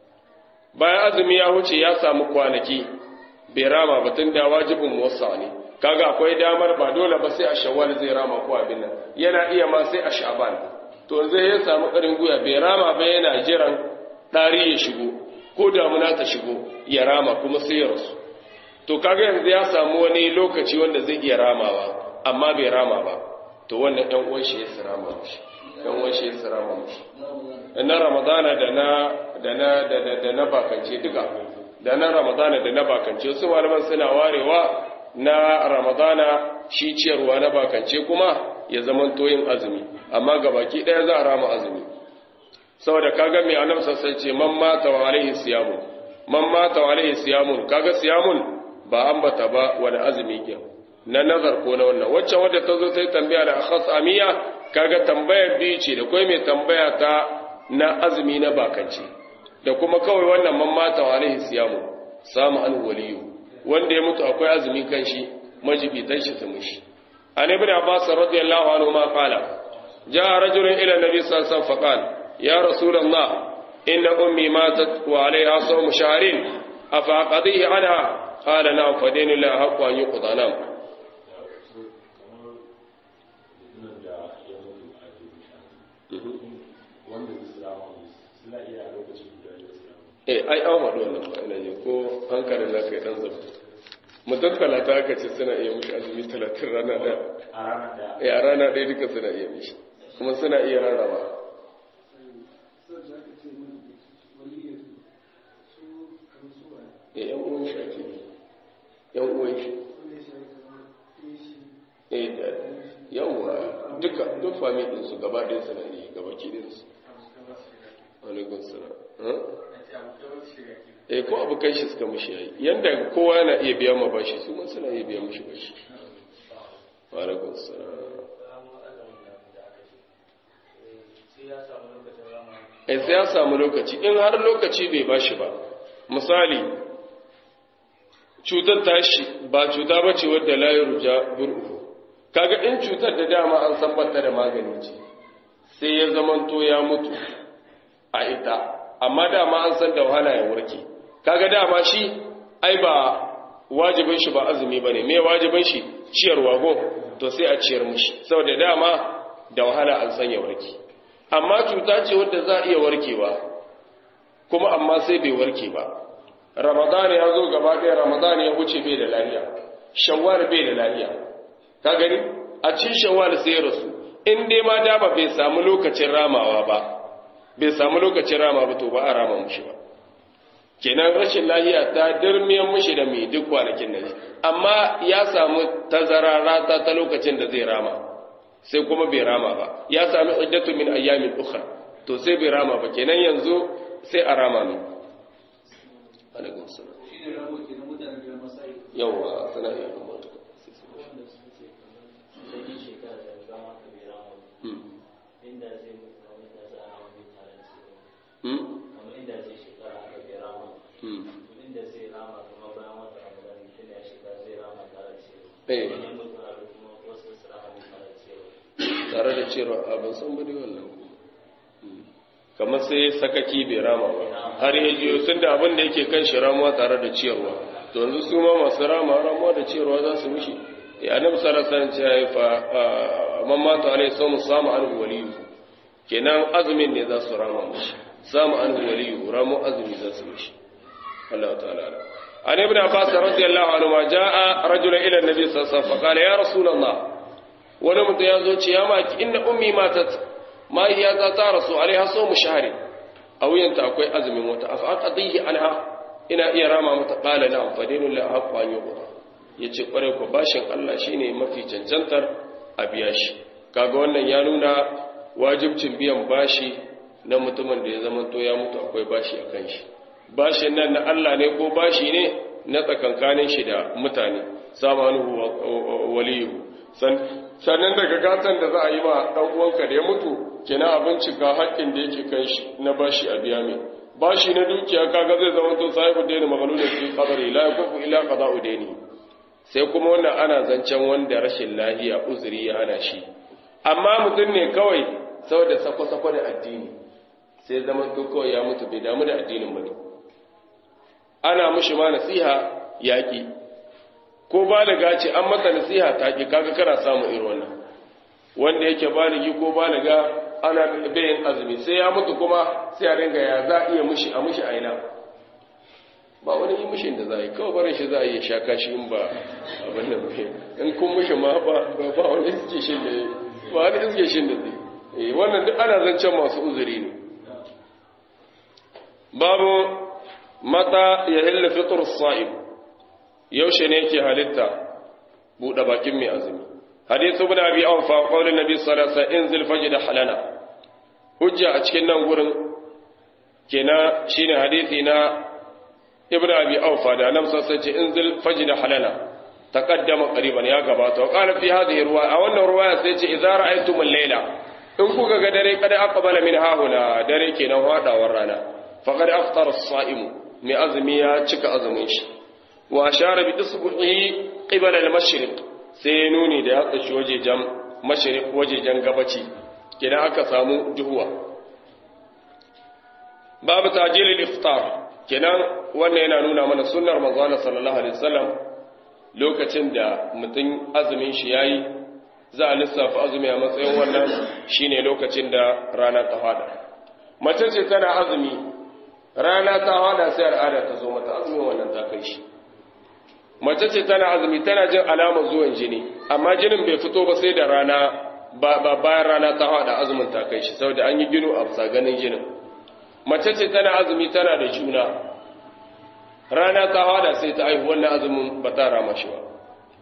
bayan azumi ya huce ya samu kwanaki bai rama ba tun da wajibin muwassa ne kaga akwai damar ba dole ba sai a shawwal zai rama ko abin nan yana iya ma sai a sha'ban to zai ya samu karin guya bai rama ba yana jiran dari ya shigo ko damuna ta shigo ya rama kuma sai ya rasu to kaga yanzu ya samu wani lokaci wanda zai iya ramawa amma bai rama ba to wannan ɗan uwan shi ya sirama mushi ɗan uwan shi ya sirama mushi na ramadana da na da na da da na bakance duka da na ramadana da na bakance su malaman suna warewa na ramadana shi ciyarwa na bakance kuma ya zaman toyin azumi amma gabaki ɗaya za a rama azumi saboda kaga mai annabi sai ce man mata wa alaihi siyamun man mata wa alaihi siyamun kaga siyamun ba ambata ba wani azumi ke na nazar ko na wannan wacce wadda ta zo ta yi tambaya da akhas amiya kaga tambayar biyu ce da kai mai tambaya ta na azumi na bakance da kuma kawai wannan man mata wa alaihi siyamu samu an waliyu wanda ya mutu akwai azumi kan shi majibitan shi su mushi an ibn abbas radiyallahu anhu ma qala jaa rajulun ila nabi sallallahu alaihi wasallam faqala ya rasulullah inna ummi matat wa alaiha sawm shahrin afa qadihi anha qala na fadaini la haqqu an yuqda nam eh ai an wado wannan ba ina ne ko hankalin da kai dan zaba mutum talata aka ce suna iya mishi azumi talatin rana da eh a rana ɗaya duka suna iya mishi kuma suna iya rarraba eh yan uwan shi ake yan uwan shi eh da yawa duka duk family su gaba ɗaya suna iya gaba kidin su alaikun salam eh ko abokan shi suka mushi yayi yanda kowa yana iya biya ma bashi su ma suna iya biya mushi bashi alaikun salam eh sai ya samu lokaci in har lokaci bai bashi ba misali cutar tashi ba cuta bace wadda la yurja bur'u kaga in cutar da dama an san bata da magani ce sai ya zamanto ya mutu a ita amma dama an san da wahala ya warke kaga dama shi ai ba wajibin shi ba azumi bane me wajibin shi ciyarwa go to sai a ciyar mushi saboda dama da wahala an san ya warke amma cuta ce wadda za a iya warkewa kuma amma sai bai warke ba ramadan ya zo gaba ɗaya ramadan ya wuce bai da lafiya shawwal bai da lafiya ka gani a cikin shawwal sai ya rasu in dai ma dama bai samu lokacin ramawa ba bai samu lokacin rama ba to ba a rama mushi ba kenan rashin lahiya ta dirmiyan mushi da mai duk kwanakin da amma ya samu tazara rata ta lokacin da zai rama sai kuma bai rama ba ya sami iddatu min ayyamin ukhra to sai bai rama ba kenan yanzu sai a rama ne alaikum salam shine ramo kenan mutanen da masai yawa sana iya kuma inda zai kamar inda zai shekara aka bai rama inda zai rama kuma bayan wata ramadan tun ya shekara zai rama tare da cewa wani mutum a kuma wasu su rama tare da cewa tare da cewa abin sun budi wannan kamar sai sakaki bai rama ba har ya jiyo sun da abin da yake kan shi ramuwa tare da ciyarwa to yanzu su ma masu rama ramuwa da ciyarwa za su mishi ya annabi sallallahu alaihi wasallam ya fa man mata alai samu samu anhu waliyu kenan azumin ne za su rama mishi samu an waliyu ramu azumi za su mishi Allah ta'ala an ibn abbas radiyallahu anhu ma jaa rajulun ila an-nabi sallallahu alaihi wasallam qala ya rasulullah wani mutum ya zo ce ya maki inna ummi matat ma hiya za ta rasu alaiha sawmu shahri a wuyanta akwai azumin wata afa aqdihi anha ina iya rama mata qala la fadinu la haqqa yuqda yace kware ko bashin Allah shine mafi cancantar a biya shi kaga wannan ya nuna wajibcin biyan bashi na mutumin da ya zama to ya mutu akwai bashi a kan shi bashin nan na Allah ne ko bashi ne na tsakankanin shi da mutane samanuhu waliyu sannan daga gatan da za a yi ma dan uwanka da ya mutu kina abinci ga haƙƙin da yake kan shi na bashi a biya mai bashi na dukiya kaga zai zama to sahibu daini maghlul fi qadari la yakufu illa qada'u daini sai kuma wannan ana zancen wanda rashin lahiya uzuri ya hana shi amma mutum ne kawai saboda sako-sako da addini sai zaman to kawai ya mutu bai damu da addinin ba ne ana mushi ma nasiha yaƙi ko baliga ce an mata nasiha ta ƙi kaga kana samun irin wannan wanda yake baligi ko baliga ana bayin azumi sai ya mutu kuma sai a ringa ya za a iya mushi a mushi aina ba wani yi mushin da za a yi kawai barin shi za a iya shaka shi in ba abin da bai in kun mushi ma ba ba wani iske shi da ba wani iske shi da zai wannan duk ana zancen masu uzuri ne babu mata ya hilla fitur sa'ib yaushe ne yake halitta buɗe bakin mai azumi hadithu ibn abi awfa qaulin nabi sallallahu alaihi wasallam inzil fajr halana hujja a cikin nan gurin kenan shine hadisi na ibn abi awfa da annabi sallallahu alaihi wasallam inzil fajr halana taqaddama qariban ya gabata wa qala fi hadhihi riwaya a wannan riwaya sai ce idza ra'aytum al-layla in kuka ga dare kada aqbala min hahuna dare kenan hadawar rana faqad aftara as-sa'imu mai azumi ya cika azumin shi wa ashara bi isbuhi qibala al-mashriq sai nuni da ya tsaci wajejen mashriq wajejen gabaci kenan aka samu duhuwa babu tajil al-iftar kenan wannan yana nuna mana sunnar manzo Allah sallallahu alaihi wasallam lokacin da mutum azumin shi yayi za a lissafa azumi a matsayin wannan shine lokacin da rana ta fada mace ce tana azumi rana ta fada sai al'ada ta zo mata azumin wannan ta kai shi mace ce tana azumi tana jin alamar zuwan jini amma jinin bai fito ba sai da rana ba bayan rana ta fada azumin ta kai shi saboda an yi gino a bisa ganin jinin mace ce tana azumi tana da juna rana ta fada sai ta aihu wannan azumin ba ta rama shi ba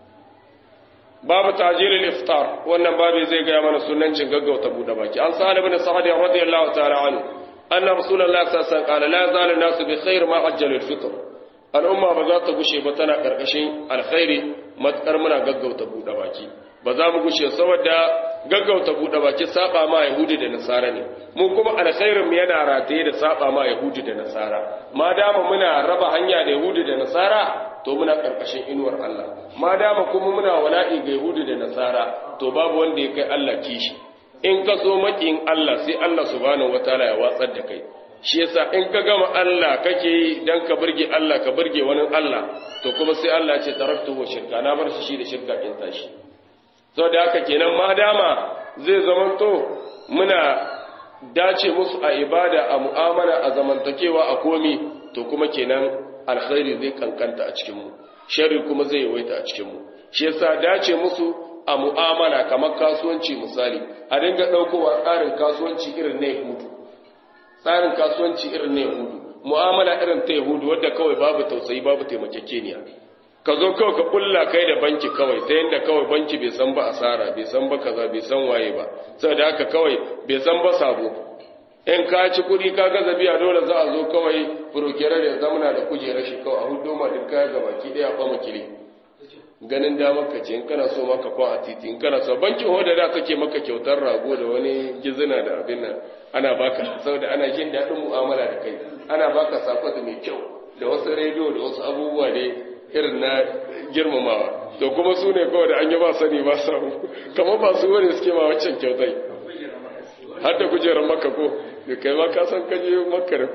babu tajiril iftar wannan babu zai ga mana sunnancin gaggauta bude baki an sa'ad ibn sa'd radiyallahu ta'ala anhu anna rasulullahi sallallahu alaihi wasallam qala la yazalu an-nasu bi khair ma ajjalu al-fitr al'umma ba za ta gushe ba tana karkashin alkhairi matkar muna gaggauta bude baki ba za mu gushe saboda gaggauta bude baki saba ma yahudi da nasara ne mu kuma alkhairin yana rataye da saba ma yahudi da nasara ma dama muna raba hanya da yahudi da nasara to muna karkashin inuwar Allah ma dama kuma muna wala'i ga yahudi da nasara to babu wanda ya kai Allah kishi in ka so makin Allah sai Allah subhanahu wataala ya watsar da kai shi yasa in ka gama Allah kake yi dan ka burge Allah ka burge wani Allah to kuma sai Allah ya ce taraktu wa shirka na bar shi da shirka kin tashi saboda haka kenan ma dama zai zamanto muna dace musu a ibada a mu'amala a zamantakewa a komi to kuma kenan alkhairi zai kankanta a cikin mu sharri kuma zai yawaita a cikin mu shi yasa dace musu a mu'amala kamar kasuwanci misali a dinga daukowa tsarin kasuwanci irin na Yahudu tsarin kasuwanci irin na Yahudu mu'amala irin ta Yahudu wadda kawai babu tausayi babu taimakekeniya ka zo kawai ka kulla kai da banki kawai ta yadda kawai banki bai san ba asara bai san ba kaza bai san waye ba saboda haka kawai bai san ba sabo in ka ci kuɗi ka gaza biya dole za a zo kawai furokerar da zamana da kujerar shi kawai a hudu ma duk kaya ga baki ɗaya a kwama kili ganin damar ka ce in kana so maka kwan a titi in kana so bankin hoda da kake maka kyautar rago da wani gizina da abin nan ana baka saboda ana jin daɗin mu'amala da kai ana baka sakwata mai kyau da wasu rediyo da wasu abubuwa dai irin na girmamawa to kuma su ne kawai da an yi ba sani ba samu kamar ba su wani suke ma waccan kyautai har da kujerar maka ko da kai ma ka san kaje maka da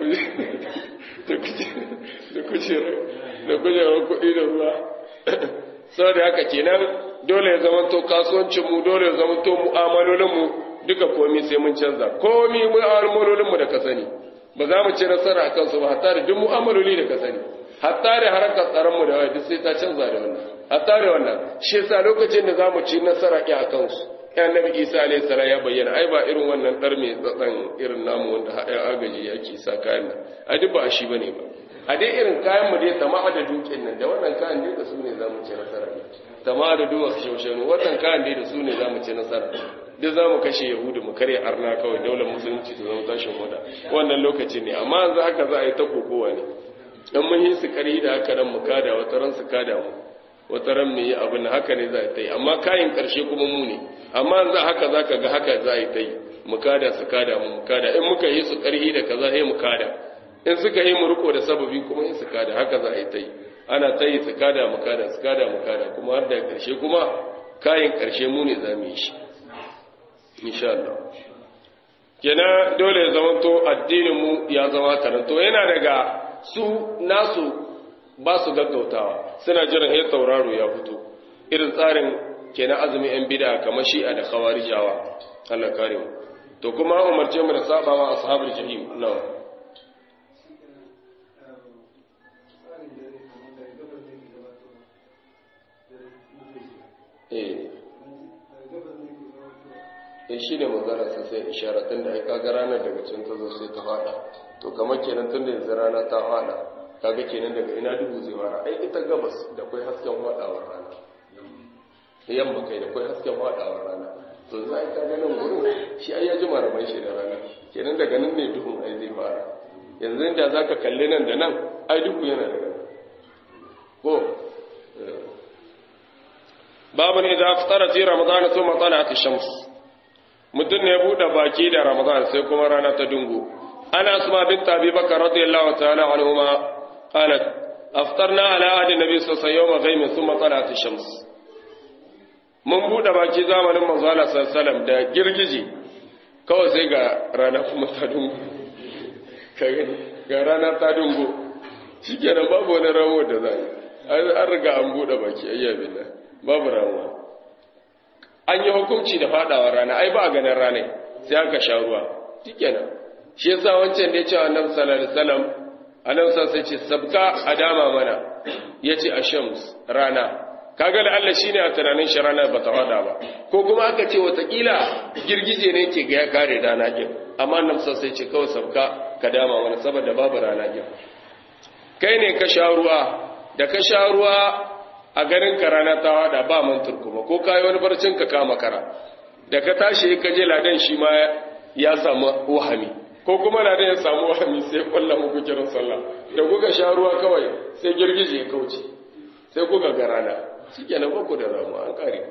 kujerar kuɗi da ruwa sau da haka kenan dole ya zama to kasuwancinmu dole ya zama to mu'amalolinmu duka komi sai mun canza komi mu'amalolinmu da ka sani ba za mu ci nasara a kansu ba hatta da duk mu'amaloli da ka sani hatta da harkar tsaronmu da wani sai ta canza da wannan hatta da wannan shi yasa lokacin da za mu ci nasara ƙi a kansu ya nabi isa alayhi salam ya bayyana ai ba irin wannan dar mai tsatsan irin namu wanda haɗin agaji yake sa kayan nan a duk ba a shi bane ba a dai irin kayan mu dai tama da dukin nan da wannan kayan dai da su ne za mu ci nasara tama da duwa shaushanu wannan kayan dai da su ne za mu ci nasara duk za mu kashe yahudu mu karya arna kawai daular musulunci ta zama tashin wada wannan lokacin ne amma yanzu haka za a yi ta kokowa ne dan mun yi su kari da haka nan mu kada wata ran su kada mu wata ran mu yi abin haka ne za a yi amma kayan karshe kuma mu ne amma yanzu haka za ka ga haka za a yi ta yi mu kada su kada mu mu kada in muka yi su karhi da kaza sai mu kada in suka yi mu riko da sababi kuma in su kada haka za a yi ta yi ana ta yi su kada mu kada su kada mu kada kuma har da karshe kuma kayan karshe mu ne za mu yi shi insha Allah kenan dole ya zama to addinin mu ya zama karanto yana daga su nasu ba su gaggautawa suna jiran ya tauraro ya fito irin tsarin kenan azumin yan bid'a kamar shi'a da khawarijawa Allah kare mu to kuma umarce mu da sabawa ashabul jahim nawa eh eh shine magana sai sai isharatun da ai kaga ranar daga cikin ta zo sai ta fada to kamar kenan tun da yanzu rana ta fada kaga kenan daga ina dubu zai fara ai ita gabas da kai hasken fadawar rana yamma kai da kai hasken fadawar rana to zai ka ga nan gurin shi ai ya ji maraman shi da rana kenan daga nan ne duhun ai zai fara yanzu inda zaka kalle nan da nan ai duhu yana daga nan ko babun idza aftara fi ramadan thumma tala'at ash-shams mutun ne bude baki da ramadan sai kuma rana ta dungu ana asma bint abi bakr radiyallahu ta'ala anhuma qalat aftarna ala ahdi nabi sallallahu alaihi wasallam yawma ghaymin thumma tala'at ash-shams mun bude baki zamanin manzo Allah sallallahu alaihi wasallam da girgiji kawai sai ga rana kuma ta dungu kai ga rana ta dungu shikenan babu wani rawo da za yi an riga an buɗe baki ayya billah babu rawo an yi hukunci da fadawa rana ai ba a ganin rana sai aka sha ruwa shikenan shi yasa wancan da ya ce annabi sallallahu alaihi wasallam annabi sai ce sabka adama mana yace ashams rana kaga da Allah shine a tunanin shi rana ba ta fada ba ko kuma aka ce watakila girgije ne ke ga ya kare rana kin amma annabi sai ce kawai sabka ka dama mana saboda babu rana kin kai ne ka sha ruwa da ka sha ruwa a garin ka rana ta wada ba mantur kuma ko kai wani barcin ka kama kara da ka tashi ka je ladan shi ma ya samu wahami ko kuma ladan ya samu wahami sai kullum muku kiran sallah da kuka sha ruwa kawai sai girgije ya kauce sai kuka ga rana shikenan ba ku da ramu an kare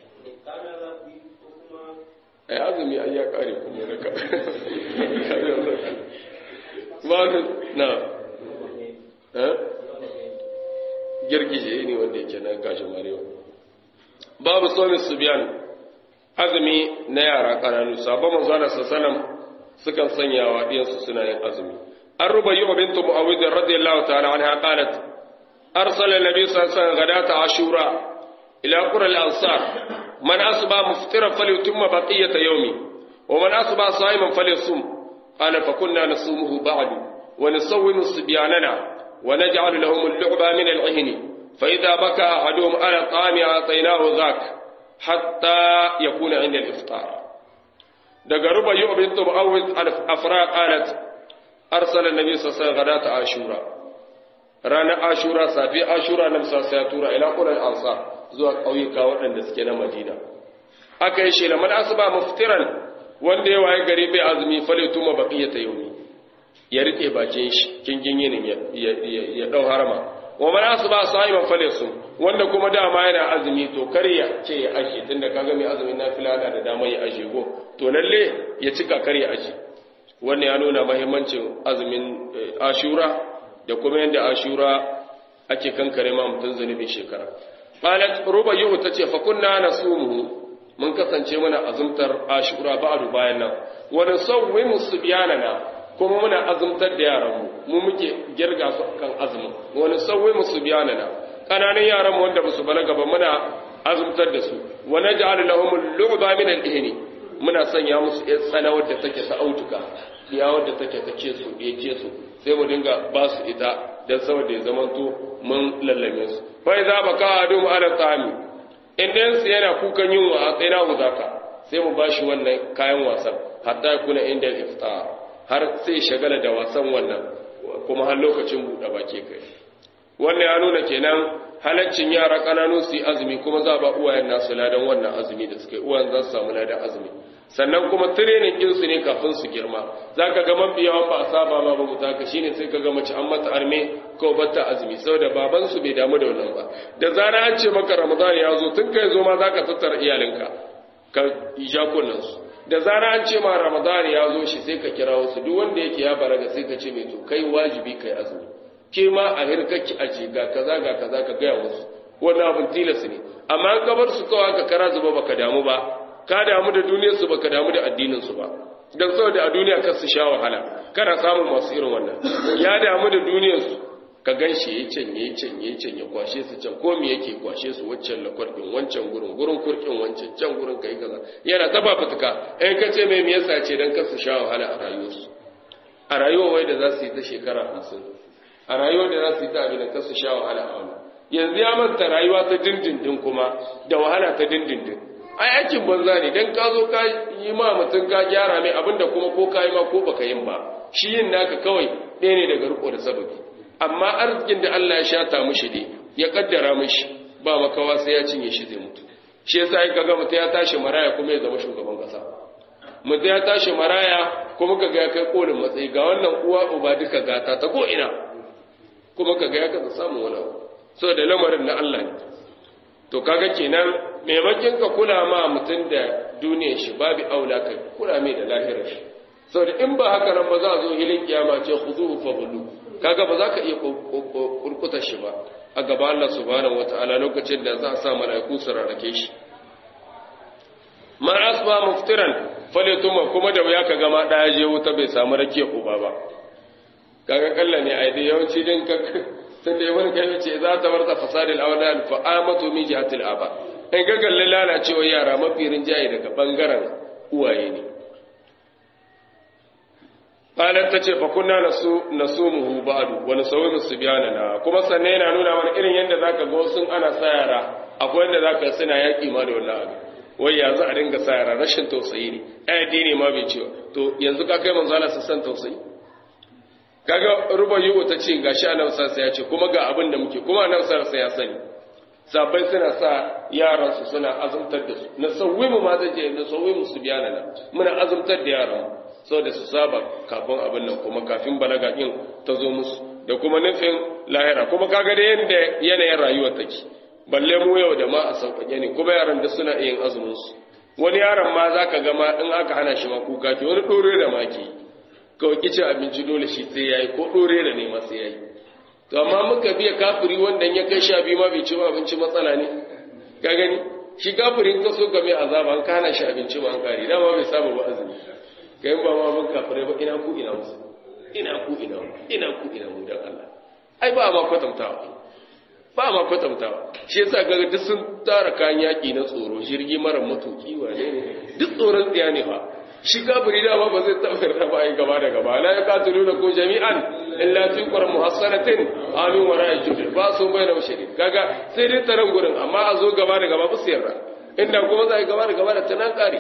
ai azumi ai ya kare ku ne raka ba na eh girgije ne wanda yake nan gashi marewa babu somin subyan azumi na yara kananu sabon manzo Allah sallallahu sukan sanya wa diyansu suna yin azumi an rubayyu bintu muawid radiyallahu ta'ala anha qalat arsala an-nabi sallallahu alaihi wasallam ghadata ashura ila qura al-ansar man asba muftira falyutimma baqiyata yawmi wa man asba sa'iman falyasum qala fa kunna nasumuhu ba'du wa nusawwimu sibyanana ونجعل لهم اللعبة من العهن فإذا بكى أحدهم على الطعام أعطيناه ذاك حتى يكون عند الإفطار daga ruba yi obin tuba awin afra qalat arsala annabi sallallahu alaihi wasallam gadata ashura ranar ashura safi ashura nan sa sai tura ila qulal ansar zuwa kauyuka waɗanda suke na madina aka yi shi laman asba muftiran wanda ya waye gari bai azumi falituma baqiyata yawmi ya rike bakin shi kingin yinin ya dau harama wa man asba sa'iman falyasum wanda kuma dama yana azumi to kar ya ce ya ashe tunda kaga mai azumin nafila da dama ya ashe go to lalle ya cika kar ya ashe wannan ya nuna muhimmancin azumin ashura da kuma yanda ashura ake kankare ma mutun zanubin shekara qalat rubayyu tace fa kunna nasumuhu mun kasance muna azumtar ashura ba'du bayan nan wa nasawwimu subyanana kuma muna azumtar da yaranmu mu muke girga su kan azumin wani sauwai musu biyanana kananan yaranmu wanda ba su balaga ba muna azumtar da su wa naj'al lahum al-lu'ba min al-ihni muna sanya musu ɗan tsana wadda take ta autuka ya wadda take ta ce su ya ce su sai mu dinga ba su ita dan saboda ya zamanto mun lallame su fa idza baka adum ala tami idan su yana kukan yunwa a tsina huzaka sai mu bashi wannan kayan wasan hatta kuna inda al-iftar har sai shagala da wasan wannan kuma har lokacin buɗe baki kai wannan ya nuna kenan halaccin yara ƙananu su yi azumi kuma za ba uwayen nasu ladan wannan azumi da suka yi uwayen za su samu ladan azumi sannan kuma training din su ne kafin su girma zaka ga mabiyawan ba a saba ma ba mutaka shine sai ka ga mace an mata arme ko bata azumi saboda baban su bai damu da wannan ba da zara an ce maka ramadan ya zo tun kai zo ma zaka tattara iyalinka ka ija kunnan su da zara an ce ma ramadan ya zo shi sai ka kira wasu duk wanda yake ya baraga sai ka ce mai to kai wajibi kai azumi ke ma a hirkaki a ce ga kaza ga kaza ka gaya musu wannan abin tilas ne amma an kabar su kawai ka kara zuba baka damu ba ka damu da duniyar su baka damu da addinin su ba dan saboda a duniya kar su sha wahala kana samun masu irin wannan ya damu da duniyar su ka ganshi yayi can yayi can yayi can ya kwashe su can ko me yake kwashe su waccan lakwarkin wancan gurin gurin kurkin wancan can gurin kai kaza yana ta fafutuka in ka ce mai me yasa ce dan kar su sha wahala a rayuwarsu a rayuwar wai da za su yi ta shekara hamsin a rayuwar da za su yi ta abin da kar su sha wahala a wannan yanzu ya manta rayuwa ta dindindin kuma da wahala ta dindindin ai aikin banza ne dan ka zo ka yi ma mutum ka gyara mai abinda kuma ko ka yi ma ko baka yin ba shi yin naka kawai ɗaya ne daga riko da sababi amma arzikin da Allah ya shata mushi ne ya kaddara mushi ba makawa sai ya cinye shi zai mutu shi yasa ai kaga mutum ya tashi maraya kuma ya zama shugaban kasa mutum ya tashi maraya kuma kaga ya kai kolin matsayi ga wannan uwa uba duka gata ta ko ina kuma kaga ya kasa samun wani abu saboda lamarin na Allah ne to kaga kenan maimakon ka kula ma mutum da duniyar shi babu aula ka kula mai da lahirar shi saboda in ba haka nan ba za a zo hilin kiyama ce khuzuhu fa bulu kaga ba za ka iya kurkutar shi ba a gaba Allah subhanahu wataala lokacin da za a sa malaiku su rarrake shi man asba muftiran falyatuma kuma da ya kaga ma daya je wuta bai samu rakiyar uba ba kaga kalla ne ai dai yawanci din ka tun da ibn kayyim ce za ta warta fasadil awlad fa amatu min jihatil aba in ga kallon lalacewa yara mafi rinjaye daga bangaren uwaye ne qalat tace fa kunna nasu nasumuhu ba'du wa nasawimu subyanana kuma sanne yana nuna mana irin yanda zaka ga wasu ana sa yara akwai yanda zaka suna yaki ma da wannan abu wai yanzu a dinga sa yara rashin tausayi ne ai addini ma bai cewa to yanzu ka kai manzo Allah san tausayi kaga rubayu ta ce gashi annabi sallallahu ya ce kuma ga abin da muke kuma annabi sallallahu ya sani sabai suna sa yaran su suna azumtar da su na sawimu ma zai je na sawimu subyanana muna azumtar da yaran saboda su saba kafin abin nan kuma kafin balaga din ta zo musu da kuma nufin lahira kuma kaga da yanda yanayin rayuwa take balle mu yau da ma a sauƙaƙe ne kuma yaran da suna yin azumin su wani yaron ma zaka ga ma in aka hana shi ma kuka ke wani dore da maki kawai kicin abinci dole shi sai yayi ko dore da ne ma sai yayi to amma muka biya kafiri wanda ya kai sha biyu ma bai ci ba abinci matsala ne ka gani shi kafirin ka so ga mai azaba an kana shi abinci ba an kare dama bai saba ba azumi kai ba ma mun kafirai ba ina ku ina musu ina ku ina ina ku ina mu dan Allah ai ba ma kwatantawa ba ma kwatantawa shi yasa ga duk sun tara kayan yaki na tsoro jirgi mara matuki wane ne duk tsoron tsiya ne fa shi kafiri dama ba zai taɓa yarda ba ai gaba da gaba la yaqatuluna ku jami'an illa fi qura muhassanatin amin wa ra'i jubil ba su bai da shiri kaga sai dai taran gurin amma a zo gaba da gaba ba su yarda inda kuma za a yi gaba da gaba da tanan kare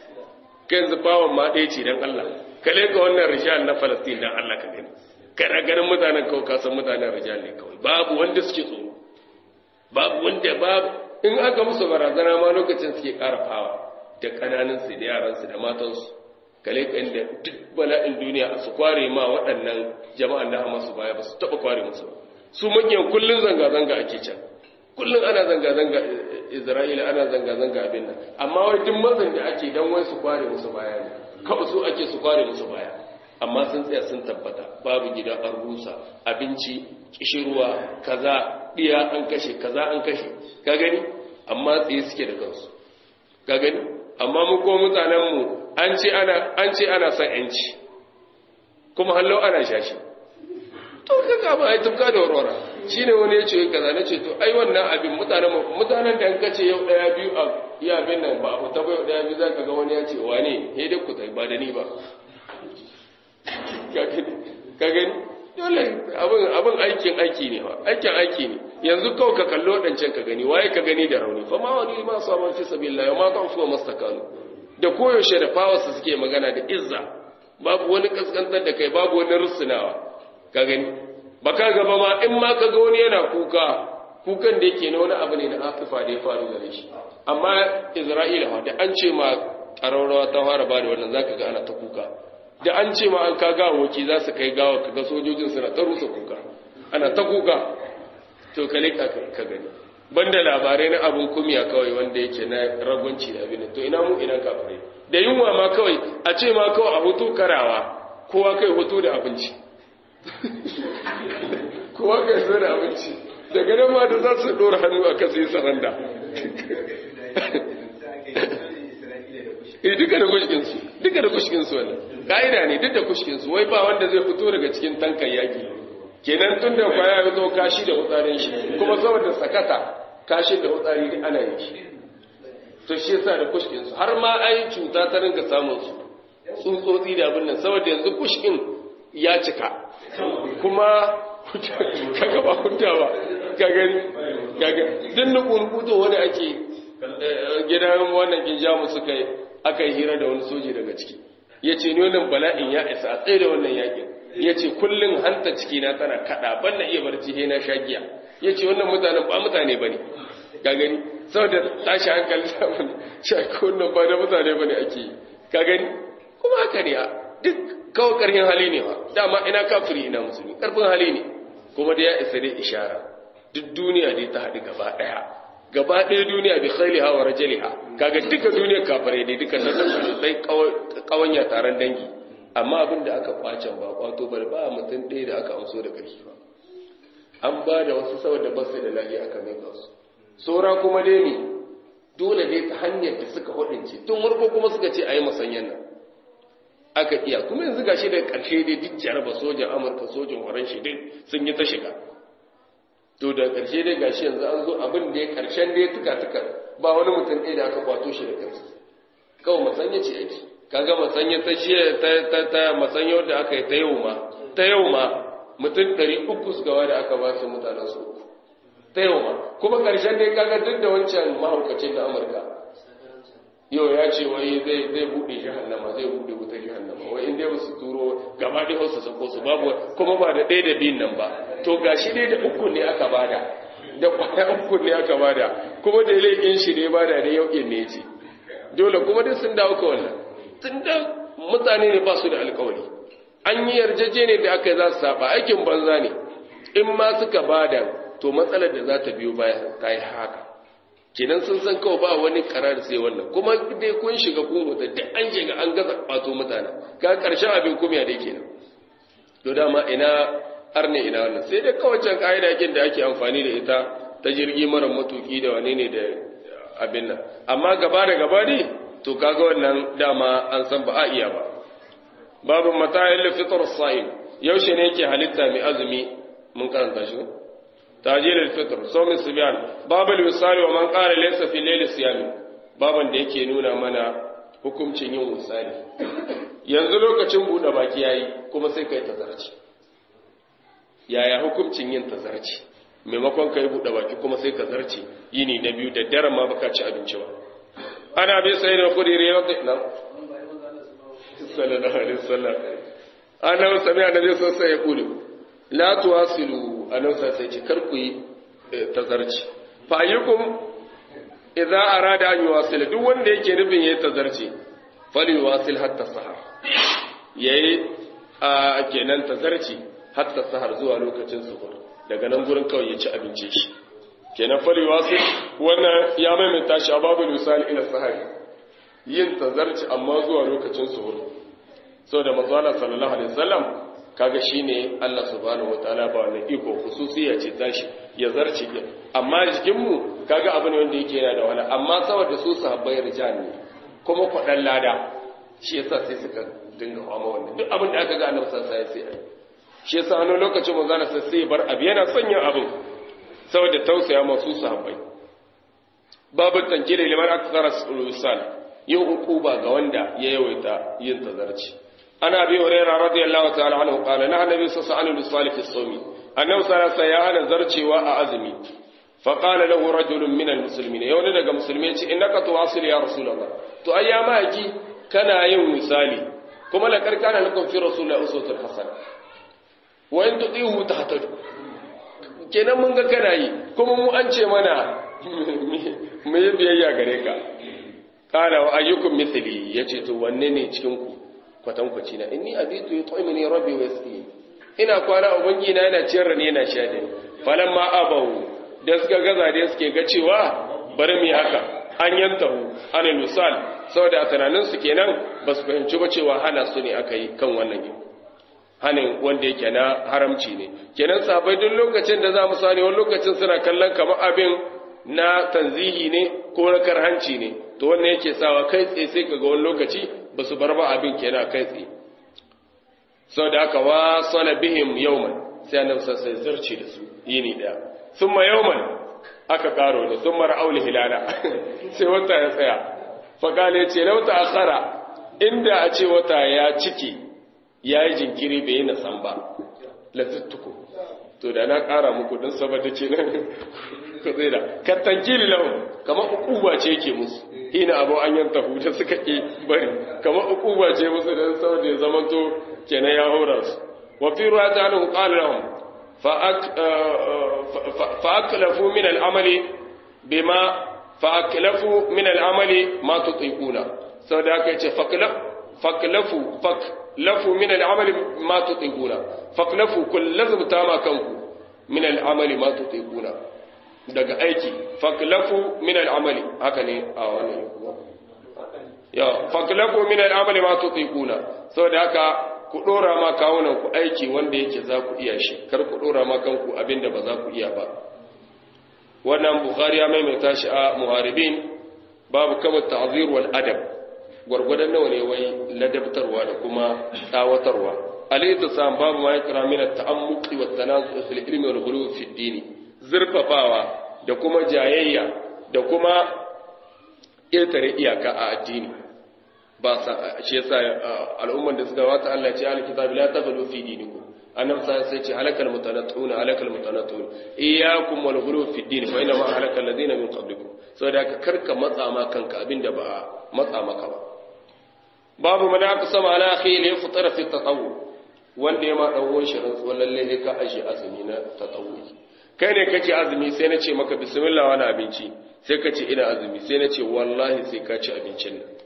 kai yanzu bawon ma ɗaya ce dan Allah kale ga wannan rijal na Palestine dan Allah ka gani kana ganin mutanen kawai ka san mutanen rijal ne kawai babu wanda suke tsoro babu wanda babu in aka musu barazana ma lokacin suke ƙara fawa da ƙananansu da yaransu da matansu kale kan da duk bala'in duniya su kware ma waɗannan jama'an da Hamas baya ba su taɓa kware musu su manyan kullun zanga-zanga ake can kullun ana zanga-zanga Isra'ila ana zanga-zanga abin nan amma wai duk mazan da ake dan wai su kware musu baya ne kawai su ake su kware musu baya amma sun tsaya sun tabbata babu gida an rusa abinci kishirwa kaza diya an kashe kaza an kashe ka gani amma tsaye suke da kansu ka gani amma mu ko mutanen mu an ce ana an ce ana son yanci kuma hallo ana shashi to kaga ba ai tufka da warwara shine wani ya ce kaza nace to ai wannan abin mutanen mu mutanen da an kace yau daya biyu a iya abin nan ba ta bayo daya biyu zaka ga wani ya ce wane he dai ku tai ba da ni ba ka gani dole abin abin aikin aiki ne ba aikin aiki ne yanzu kawai ka kallo wadancan ka gani waye ka gani da rauni fa ma wani ma saban fi sabilillah ma ta fuwa mastakalu da koyaushe da fawarsa suke magana da izza babu wani kaskantar da kai babu wani rusunawa ka gani baka gaba ma in ma ka ga wani yana kuka kukan da yake na wani abu ne na afifa da ya faru gare shi amma Isra'ila da an ce ma ƙararrawa ta fara ba da wannan zaka ga ana ta kuka da an ce ma an ka gawoki za su kai gawa kaga sojojin suna ta rusa kuka ana ta kuka to kale ka ka gani banda labarai na abun kumiya kawai wanda yake na ragunci da abin to ina mu ina kafirai da yunwa ma kawai a ce ma kawai a hutu karawa kowa kai hutu da abinci kowa kai zo da abinci daga nan ma da za su dora hannu a kasa yi saranda duka da kushkinsu duka da kushkinsu wannan ka'ida ne duk da kushkinsu wai ba wanda zai fito daga cikin tankan yaki kenan tun da kwaya ya zo kashi da hutsarin shi kuma saboda sakata kashi da hutsari da ana yin shi to shi yasa da kushkinsu har ma ai cuta ta rinka samun su tsutsotsi da abin nan saboda yanzu kushkin ya cika kuma kaga ba hutawa kaga kaga din da kurkuto wanda ake gidan wannan kinjamu suka yi aka yi hira da wani soji daga ciki ya ce ni wannan bala'in ya isa a tsaye da wannan yakin ya ce kullum hanta ciki na tana kada ban na iya barci he na sha giya ya ce wannan mutanen ba mutane ba ne ka gani saboda tashi hankali samun shaki wannan ba da mutane ba ne ake yi ka gani kuma haka ne duk kawai karfin hali ne ba dama ina kafiri ina musulmi karfin hali ne kuma da ya isa dai ishara duk duniya dai ta haɗu gaba ɗaya gaba ɗaya duniya bi khailiha wa rajaliha kaga duka duniyar kafirai ne duka nan sai kawanya taron dangi amma abin da aka kwacen ba kwato bar ba mutum ɗaya da aka amso da ƙarfi ba an ba da wasu saboda ba su da lafiya aka mai su saura kuma dai ne dole dai ta hanyar da suka hudunce tun farko kuma suka ce ayi musanyan nan aka iya kuma yanzu gashi da ƙarshe dai duk jaraba sojan Amurka sojan horon shi dai sun yi ta shiga to da ƙarshe dai gashi yanzu an zo abin da ya ƙarshen dai tuka-tuka ba wani mutum ɗaya da aka kwato shi da ƙarfi kawai masanya ce ake kaga masanya ta shi ta ta ta masanya da aka yi ta yau ma ta yau ma mutum ɗari uku su gawa da aka ba su mutanen su ta yau ma kuma ƙarshen dai kaga duk da wancan mahaukacin da Amurka yau ya ce wai zai zai buɗe jahannama zai buɗe wutar jahannama wai in dai ba su turo gaba da hausa sako su babu kuma ba da ɗaya da biyun nan ba to gashi dai da uku ne aka bada da kwaya uku ne aka bada kuma da laifin shi ne bada da yau ne ce dole kuma dai sun dawo ka wannan tun da mutane ne ba su da alkawari an yi yarjeje ne da aka yi za su saba aikin banza ne in ma suka bada to matsalar da za ta biyo baya ta yi haka kenan sun san kawai ba wani karar sai wannan kuma dai kun shiga kun mutu da an shiga an gaza kwato mutane ga karshen abin kumiya dai kenan to dama ina arne ina wannan sai dai kawai can ka'idakin da ake amfani da ita ta jirgi mara matuki da wane ne da abin nan amma gaba da gaba ne to kaga wannan dama an san ba a iya ba babu mata'il fitr as-sa'im yaushe ne yake halitta mai azumi mun karanta shi tajil al-fitr sawm as-sibyan babu al-wisal wa man qala laysa fi layl as-siyam baban da yake nuna mana hukuncin yin wisali yanzu lokacin bude baki yayi kuma sai kai tazarci yaya hukuncin yin tazarci maimakon kai bude baki kuma sai ka zarci yini na biyu da daren ma baka ci abinci ba ana bi sai da khudri radiyallahu sallallahu alaihi wasallam ana sami annabi sallallahu alaihi wasallam la tuwasilu annabi sai ce kar ku yi tazarci fa ayyukum idza arada an yuwasila duk wanda yake nufin yayi tazarci fali yuwasil hatta sahar yayi a kenan tazarci hatta sahar zuwa lokacin suhur daga nan gurin kawai ya ci abinci shi kenan fali wasil wannan ya maimaita shi a babu misali ila sahari yin tazarci amma zuwa lokacin suhur saboda manzo Allah sallallahu alaihi wasallam kaga shine Allah subhanahu wataala ba wannan iko khususiyya ce tashi ya zarci amma jikin mu kaga abin wanda yake yana da wala amma saboda su sahabbai rijal ne kuma kwadan lada shi yasa sai suka dinga fama wannan duk abin da aka ga Annabi sallallahu alaihi wasallam sai shi yasa wani lokacin manzo Allah sai bar abi yana sanya abin saboda tausaya masu sahabbai babu tankire liman aktsara sulsal yin hukuba ga wanda ya yawaita yin tazarci ana bi hurairah radiyallahu ta'ala anhu qala na annabi sallallahu alaihi wasallam fi sawmi annabi sallallahu alaihi wasallam ya zarcewa a azumi fa qala lahu rajulun min almuslimin yau ne daga musulmai ce innaka tuwasil ya rasulullah to ayyama yaki kana yin misali kuma la karkana lakum fi rasulillahi uswatun hasana wa in tudihu tahtadu kenan mun ga kana yi kuma mu an ce mana mu yi biyayya gare ka kana wa ayyukum mithli yace to wanne ne cikin ku kwatankwaci na inni abitu yut'imuni rabbi wa yasqi ina kwana ubangi na yana ciyar da ni yana sha da ni falamma abawu da suka gaza da suke ga cewa bari mu haka an yantahu anil misal saboda tunanin su kenan basu fahimci ba cewa hana su ne aka yi kan wannan gidi hanin wanda yake na haramci ne kenan sabai duk lokacin da za mu sani wani lokacin suna kallon kamar abin na tanzihi ne ko na karhanci ne to wannan yake sawa kai tsaye sai kaga wani lokaci ba su bar ba abin kenan kai tsaye saboda haka wa sala bihim yawman sai annabi sai zarci da su yini daya thumma yawman aka karo da thumma ra'aul hilala sai wata ya tsaya fa kale ce lauta akhara inda a ce wata ya ciki ya yi jinkiri bai yi na san ba lazittuku to da na ƙara muku don saboda ce nan ku zai da kattankili lahun kamar ukuba ce yake musu ina abu an yanta huta suka ƙi bari kamar ukuba ce musu don saboda ya zamanto kenan ya hora su wa fi ruwa ta hannun ƙala lahun fa'aklafu min al'amali bima fa'aklafu min al'amali ma tutiquna saboda haka yace faklafu fak lafu min al'amali ma tutiquna faklafu kullazum tama kanku min al'amali ma tutiquna daga aiki faklafu min al'amali haka ne a wannan ya faklafu min al'amali ma tutiquna saboda haka ku dora ma kawunan ku aiki wanda yake za ku iya shi kar ku dora ma kanku abinda ba za ku iya ba wannan bukhari ya maimaita shi a muharibin babu kama ta'zir wal adab gwargwadon nawa ne wai ladabtarwa da kuma tsawatarwa alayhi sam babu ma yakra min at-ta'ammuqi wa at-tanazu fil ilmi wal ghuluw fi ad-din zurfafawa da kuma jayayya da kuma ƙetare iyaka a addini ba sa shi yasa al'umman da suka wata Allah ce al-kitab la taghlu fi dinikum annabi sai ce halakal mutanattuna halakal mutanattun iyyakum wal ghuluw fi ad-din fa inna ma halakal ladina min qablikum saboda ka karka matsa ma kanka abinda ba matsa maka ba babu man aqsama ala akhi li yafṭara fi at-tatawwu wanda ya ma dan uwan shi rantsuwa lalle ne ka aje azumi na tatawwu kai ne kace azumi sai na ce maka bismillah wani abinci sai ka ce ina azumi sai na ce wallahi sai ka ci abincin nan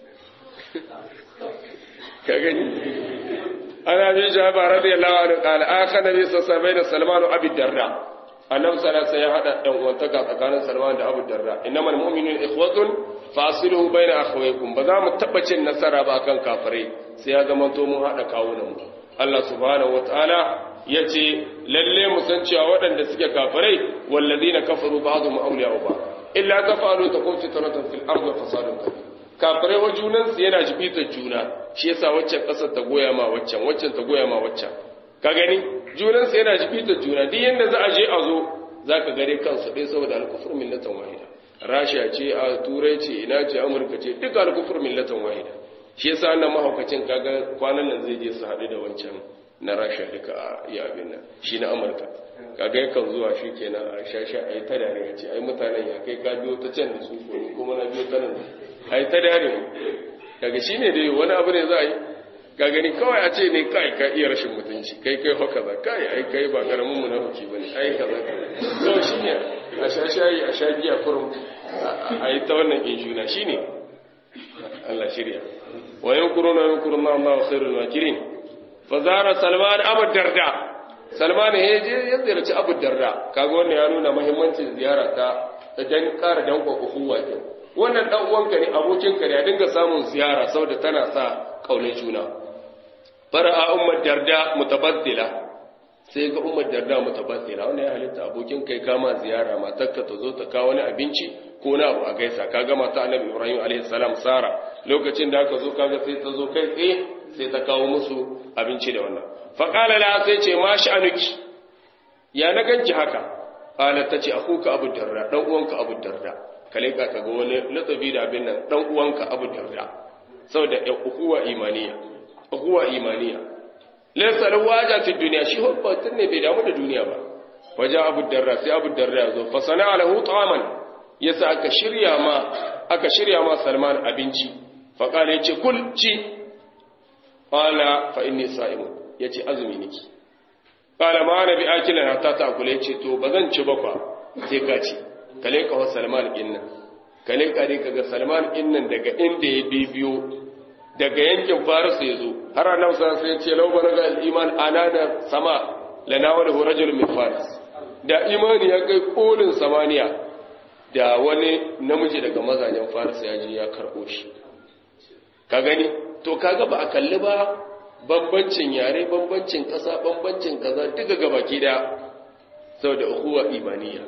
ka gani ana bin jaba radiyallahu anhu qala akhana bi sasabai da salman abi darda annabi sallallahu alaihi wasallam ya hada dan uwantaka tsakanin salman da abu darda innamal mu'minuna ikhwatun fasiluhu baina akhawaykum ba za mu taba cin nasara ba kan kafirai sai ya zama to mun hada kawunan mu Allah subhanahu wataala yace lalle mu san cewa waɗanda suke kafirai wallazina kafaru ba'dhum awliya'u ba illa tafalu takun fitnatun fil ardi fasadun kabir kafirai wa junan su yana jibitar juna shi yasa waccan kasar ta goya ma waccan waccan ta goya ma waccan ka gani junan su yana jibitar juna duk yanda za a je a zo zaka gare kansu dai saboda al-kufru millatan wahida rasha ce a turai ce ina ce amurka ce duk al-kufru millatan wahida shi yasa annan mahaukacin kaga kwanan nan zai je su haɗu da wancan na rasha duka a yi abin nan shi na amurka kaga yakan zuwa shi kenan a shasha a yi ta dare ya ce ai mutanen ya kai ka biyo ta can da su ko kuma na biyo ta nan a yi ta dare daga shi ne dai wani abu ne za a yi ka gani kawai a ce ne kai ka iya rashin mutunci kai kai haka za kai ai kai ba karamin mu na huki bane ai kaza kawai shi ne a shashayi a sha giya kurum a yi ta wannan injuna shi ne Allah shirya wa yankuruna yankuruna Allah khairul makirin fazara salman abu darda salman ya je ya ziyarci abu darda kaga wannan ya nuna muhimmancin ziyara ta dan ƙara danko uhuwa din wannan dan uwanka ne abokinka ne ya dinga samun ziyara saboda tana sa kaunar juna fara'a ummar darda mutabaddila sai ga ummar darda mutabaddila wannan ya halitta abokin kai kama ziyara matarka ta zo ta kawo wani abinci ko na abu a gaisa kaga mata annabi ibrahim alaihi salam sara lokacin da aka zo kaga sai ta zo kai tsaye sai ta kawo musu abinci da wannan faƙala la sai ce ma sha'anuki ya na ganki haka ƙalar ta ce akuka abu darda ɗan uwanka abu darda kale ka ga wani latsabi da abin nan ɗan uwanka abu darda saboda ɗan ukuwa imaniya ukuwa imaniya laysa lahu wajatid dunya shi hubbatun ne bai damu da duniya ba waje abu darda sai abu darda ya zo fa sana'a lahu ta'aman yasa aka shirya ma aka shirya ma Salman abinci fa ƙala yace kul ci qala fa inni sa'imun yace azumi niki qala ma ana bi akilin hatta ta'kula yace to bazan ci ba kwa sai ka ci kale ka wa Salman innan kale ka dai kaga Salman innan daga inda ya bibiyo daga yankin Faris yazo har annabi sallallahu alaihi wasallam yace law balaga al-iman anana sama lana wa rajulun min Faris da imani ya kai kolin samaniya da wani namiji daga mazajen Faris ya je ya karbo shi ka gani to kaga ba a kalli ba bambancin yare bambancin kasa bambancin kaza duka gabaki da saboda ukhuwa imaniya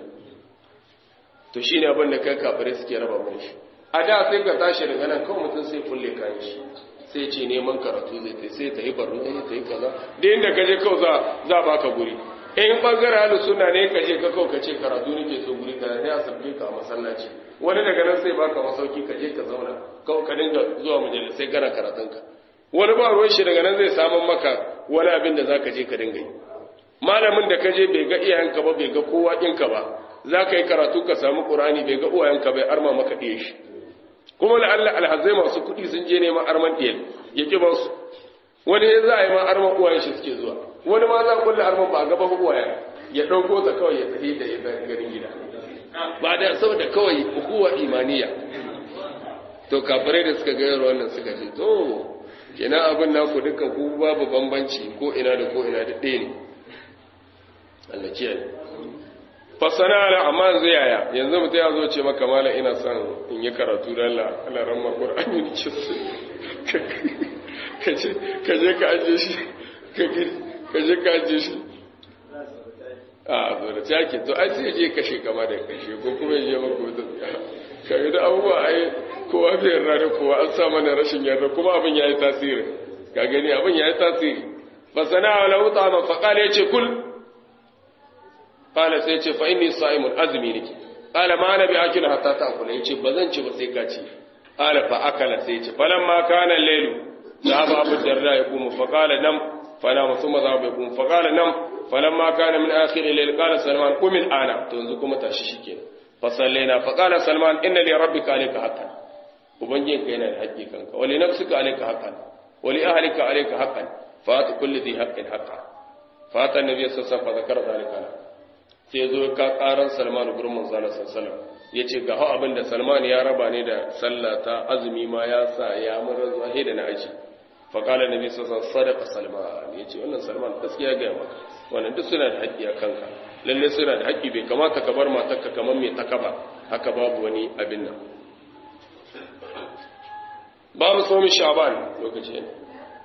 to shine abin da kai kafire suke raba mu shi a da sai ka tashi daga nan kawai mutum sai kulle kan shi sai ce neman karatu zai tai sai ta yi barno sai ta yi kaza da inda ka je kawai za za baka guri in bangare halu suna ne ka je ka kawai ka ce karatu nake so guri ka sai a sabbe ka a masallaci wani daga nan sai baka masauki ka je ka zauna kawai ka dinga zuwa majalisai kana karatunka wani ba ruwan shi daga nan zai samun maka wani abin da za ka je ka dinga yi malamin da ka je bai ga iyayenka ba bai ga kowa ɗinka ba za ka yi karatu ka samu ƙurani bai ga uwayenka bai arma maka ɗaya shi kuma da Allah alhazai masu kuɗi sun je neman arman ɗiyar ya ƙi ba su wani ya za a yi ma arman uwayen shi suke zuwa wani ma za a kulle arman ba a gaba uwayen ya ɗauko ta kawai ya tafi da ya garin gida ba da saboda kawai ukuwa imaniya to kafirai da suka gayar wannan suka ce to kina abin naku dukkan ku babu bambanci ko ina da ko ina da ɗaya ne Allah kiyaye fasana ala amma zai yaya yanzu mutum ya zo ce maka mala ina son in yi karatu da Allah Allah ramma Qur'ani ne ce kaje kaje ka aje shi kaje ka aje shi a zo da take to ai sai je kashe kama da kashe ko kuma je maka wata kai da abubuwa ai kowa bai yarda da kowa an sa mana rashin yarda kuma abin yayi tasiri ka gani abin yayi tasiri fa sana'a lahu ta'ama fa qala yace kul qala sai yace fa inni sa'imun azmi niki qala ma ana bi akil hatta ta'kula yace bazan ci ba sai ka ci qala fa akala sai yace falamma kana al-laylu dhahaba abu darda yaqumu fa qala nam فنام ثم ذهب يقوم فقال نم فلما كان من آخر الليل قال سلمان قم الآن تنزكم تششكين فصلينا فقال سلمان إن لربك عليك حقا وبنجين كينا الحج كنك ولنفسك عليك حقا ولأهلك عليك حقا فات كل ذي حق حقا فات النبي صلى الله عليه وسلم فذكر ذلك له سيزو كقارن سلمان بن منزل صلى الله عليه وسلم yace ga ha abin da Salman ya raba ne da sallata azumi ma ya sa ya mun zahi da na aji faƙalar nabi sassan sadaka salman ya ce wannan salman gaskiya gaya maka wannan duk suna da haƙƙi a kanka lalle suna da haƙƙi bai kamata ka bar matarka kamar mai takaba haka babu wani abin nan babu somi sha'ban lokaci ne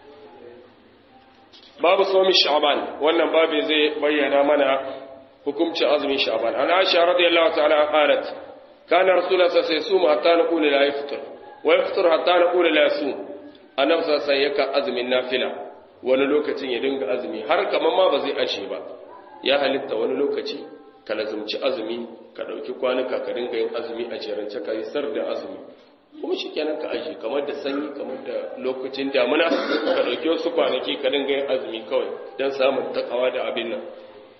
babu somi sha'ban wannan babu zai bayyana mana hukuncin azumin sha'ban an aisha radiyallahu ta'ala qalat kana rasulullah sallallahu alaihi wasallam hatta naqulu la yafṭir wa yafṭir hatta naqulu la yasum annabi sallallahu alaihi wasallam azumin nafila wani lokacin ya dinga azumi har kaman ma ba zai ashe ba ya halitta wani lokaci ka lazumci azumi ka dauki kwanuka ka dinga yin azumi a jerance ka yi sar da azumi kuma shikenan ka ashe kamar da sanyi kamar da lokacin damuna ka dauki wasu kwanaki ka dinga yin azumi kawai dan samun takawa da abin nan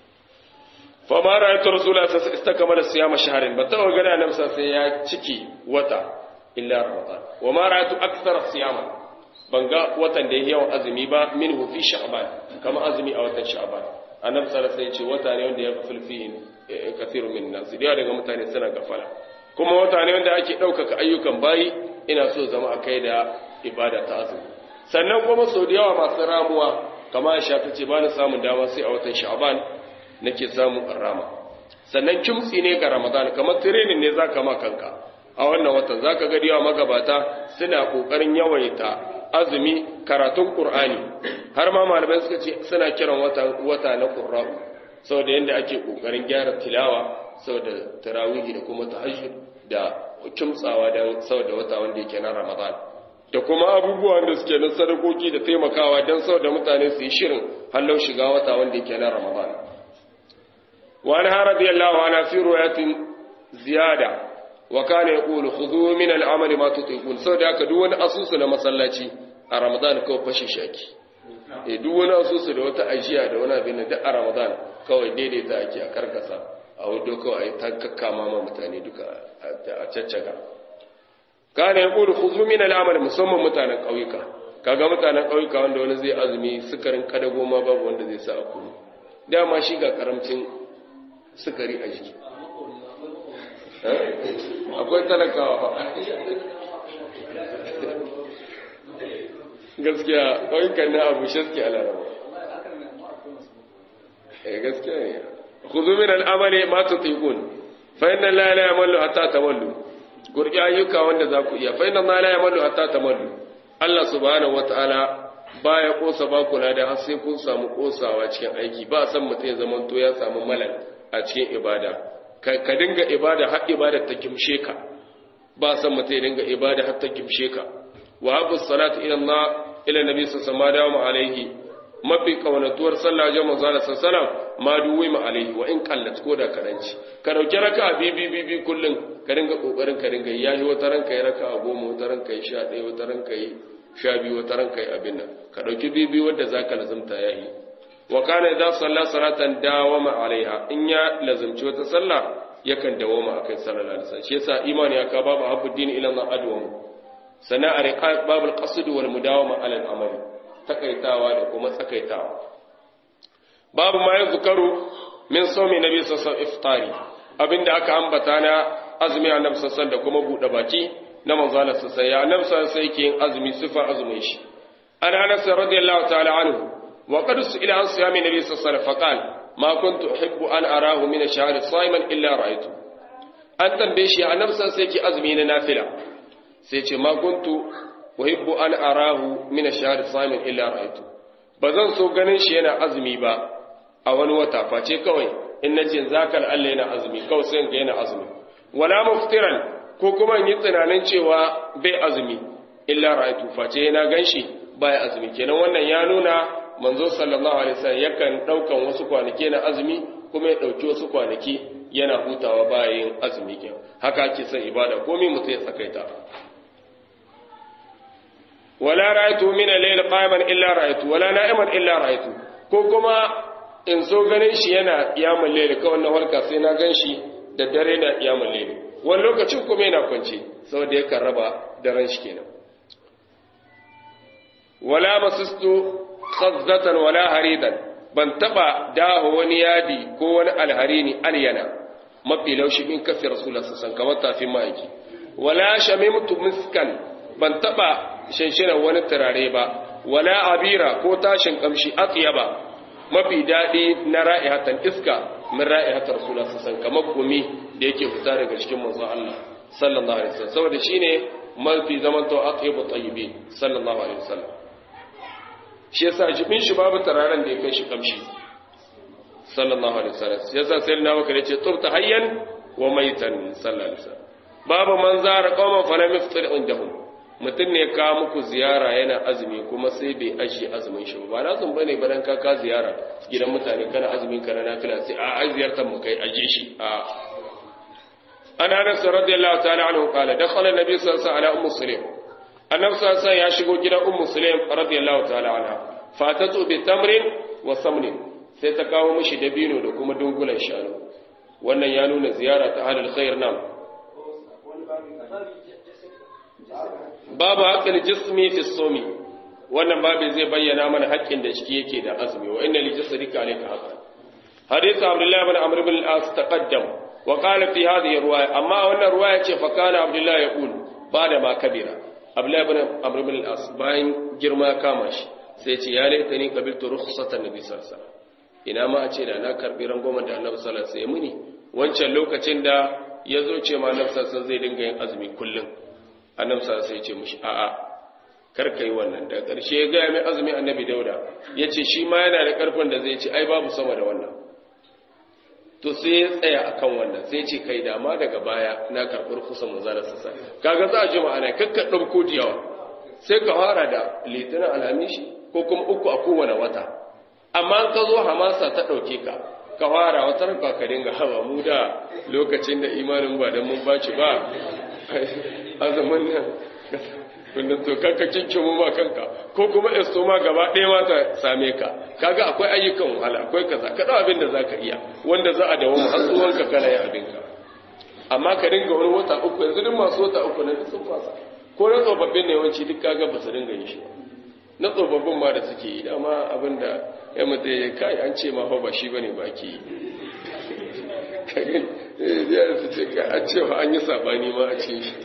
fa ma ra'aytu rasulullahi sallallahu alaihi wasallam istakmala siyama shahrin ba tawa gana annabi sai ya ciki wata illa ramadan wa ma ra'aytu akthara siyama ban ga watan da ya yawan azumi ba min fi sha'ban kama azumi a watan sha'ban annabi sallallahu alaihi wasallam ya ce wata ne wanda ya gafil fihi kathirun min nas da daga mutane suna gafala kuma wata ne wanda ake ɗaukaka ayyukan bayi ina so zama akai da ibada ta azumi sannan kuma sau da yawa masu ramuwa kama ya shafi ce ba na samun dama sai a watan sha'ban nake samun rama sannan kimtsi ne ga ramadan kamar training ne zaka ma kanka a wannan watan zaka ga yawa magabata suna kokarin yawaita azumi karatun Qur'ani har ma malamai suka ce suna kiran wata wata na Qur'ani saboda yanda ake kokarin gyara tilawa saboda tarawih da kuma tahajjud da kimtsawa dan saboda wata wanda yake na Ramadan da kuma abubuwan da suke na sadakoki da taimakawa dan saboda mutane su yi shirin hallau shiga wata wanda yake na Ramadan wa an radiyallahu anha fi riwayatin ziyada wa kana yaqulu khudhu min al-amali ma tutiqun saboda haka duk wani asusu na masallaci a Ramadan kawai fashe shaki eh duk wani asusu da wata ajiya da wani abin da a Ramadan kawai daidaita ake a karkasa a wudo kawai ta kakkama ma mutane duka a caccaga kana yaqulu khudhu min al-amali musamman mutanen kauyuka kaga mutanen kauyuka wanda wani zai azumi sukarin kadago ma babu wanda zai sa a kunu dama shi ga karamcin sukari a jiki akwai talakawa ba gaskiya ƙauyukan na abu shaski a laraba eh gaskiya ne kuzu min al'amali ma tutiqun fa inna la la yamallu hatta tamallu gurbi ayyuka wanda za ku iya fa inna la la yamallu hatta tamallu Allah subhanahu wataala baya kosa ba kula da har sai kun samu kosawa cikin aiki ba san mutum ya zaman to ya samu malal a cikin ibada ka dinga ibada har ibada ta kimshe ka ba san mutum ya dinga ibada har ta kimshe ka wa habu salatu ila Allah ila nabi sallallahu alaihi mafi kaunatuwar sallah ga manzo sallallahu alaihi wasallam ma duwi ma alaihi wa in qallat ko da karanci ka dauki raka bibi bibi kullun ka dinga kokarin ka dinga yayi wata ranka yi raka goma wata ranka yi sha ɗaya wata ranka yi sha biyu wata ranka yi abin nan ka dauki bibi wanda zaka lazumta yayi wa kana idza salla salatan dawama alaiha in ya lazumci wata sallah yakan dawama akan sallallahu alaihi wasallam shi yasa imani ya ka babu habuddin ila Allah adwam sana'a riqab babul qasd wal mudawama ala al-amal takaitawa da kuma tsakaitawa babu ma yazkaru min sawmi nabi sallallahu alaihi wasallam iftari abinda aka ambata na azumi annabi sallallahu alaihi da kuma bude baki na manzo Allah sallallahu alaihi wasallam annabi sallallahu alaihi yake yin azumi sifa azumin shi an Anas radiyallahu ta'ala anhu wa qad su'ila an siyami nabi sallallahu alaihi wasallam faqala ma kuntu uhibbu an arahu min ash-shahr sa'iman illa ra'aytu an tambaye shi annabi sallallahu alaihi yake azumi na nafila sai ce ma kuntu uhibbu an arahu min ash-shahr sa'iman illa ra'aytu bazan so ganin shi yana azumi ba a wani wata face kawai in nace zakal Allah yana azumi kawai sai ga yana azumi wala muftiran ko kuma in yi tunanin cewa bai azumi illa ra'aytu face na ganshi baya azumi kenan wannan ya nuna manzo sallallahu alaihi wasallam yakan daukan wasu kwanaki na azumi kuma ya dauki wasu kwanaki yana hutawa bayan azumi kenan haka ake son ibada komai mutum ya tsakaita wala ra'aytu min al-layl qa'iman illa ra'aytu wala na'iman illa ra'aytu ko kuma in so ganin shi yana kiyamul layl kawai na halka sai na ganshi da dare na kiyamul layl wani lokacin kuma yana kwance saboda yakan raba daren shi kenan wala masustu khazzatan wala haridan ban taba dawo wani yadi ko wani alharini alyana mafi laushi min kafi rasulullah sallallahu alaihi wasallam tafin ma'aiki wala shamimtu miskan ban taba shanshina wani turare ba wala abira ko tashin kamshi atyaba mafi dadi na ra'ihatan iska min ra'ihatar rasulullah sallallahu alaihi wasallam kamar gumi da yake fita daga cikin manzon Allah sallallahu alaihi wasallam saboda shine mafi zaman to atyabu tayyibin sallallahu alaihi wasallam shi yasa jibin shi babu tararen da ya kai shi kamshi sallallahu alaihi wasallam yasa sai na baka yace turta hayyan wa maitan sallallahu alaihi wasallam babu man zara qauman falam yaftir indahum mutun ne ka muku ziyara yana azumi kuma sai bai ashi azumin shi ba na sun bane baran ka ka ziyara gidan mutane kana azumin ka na nafila sai a ai ziyartar mu kai aje shi a ana Anas radiyallahu ta'ala anhu qala dakhala an-nabi sallallahu alaihi wasallam ala ummu sulaim annabi sallallahu alaihi ya shigo gidan ummu sulaim radiyallahu ta'ala anha fatatu bi tamrin wa samnin sai ta kawo mishi dabino da kuma dungulan shanu wannan ya nuna ziyara ta ahlul khair nam babu haqqil jismi fi sawmi wannan babu zai bayyana mana haƙƙin da jiki yake da azumi wa inna li jasadika alayka haqqan hadith abdullah ibn amr ibn al-as taqaddam wa qala fi hadhihi riwaya amma wannan riwaya ce fa kana abdullah yaqul ba'da ma kabira abdullah ibn amr ibn al-as bayan girma kama shi sai ce ya laitani qabiltu rukhsatan nabi sallallahu alaihi wasallam ina ma a ce da na karbi rangwamen da annabi sallallahu alaihi wasallam muni wancan lokacin da yazo ce ma annabi sallallahu alaihi wasallam zai dinga yin azumi kullum annabi sallallahu alaihi wasallam ya ce mishi a'a kar kai wannan da karshe ya ga mai azumi annabi dauda yace shi ma yana da karfin da zai ce ai babu sama da wannan to sai ya tsaya akan wannan sai ya ce kai da ma daga baya na karbar kusa manzalar sassa kaga za a ji ma'ana kakka dauko diyawa sai ka fara da litinin alhamishi ko kuma uku a kowane wata amma ka zo hamasa ta ɗauke ka ka fara wata ranka ka dinga hawa mu da lokacin da imanin ba da mun baci ba azumin nan wanda to kanka kinkin mu ma kanka ko kuma estoma gaba ɗaya ma ta same ka kaga akwai ayyukan wahala akwai kaza ka da abin da zaka iya wanda za a dawo mu har tsuwan ka kana yin abin ka amma ka dinga wani wata uku yanzu duk masu wata uku na sun fasa ko na tsofaffin ne yawanci duk kaga ba su dinga yin shi na tsofaffin ma da suke yi dama abin da ya mutu ya kai an ce ma ba shi bane ba ke yi ya su ce ka an ce an yi sabani ma a ce shi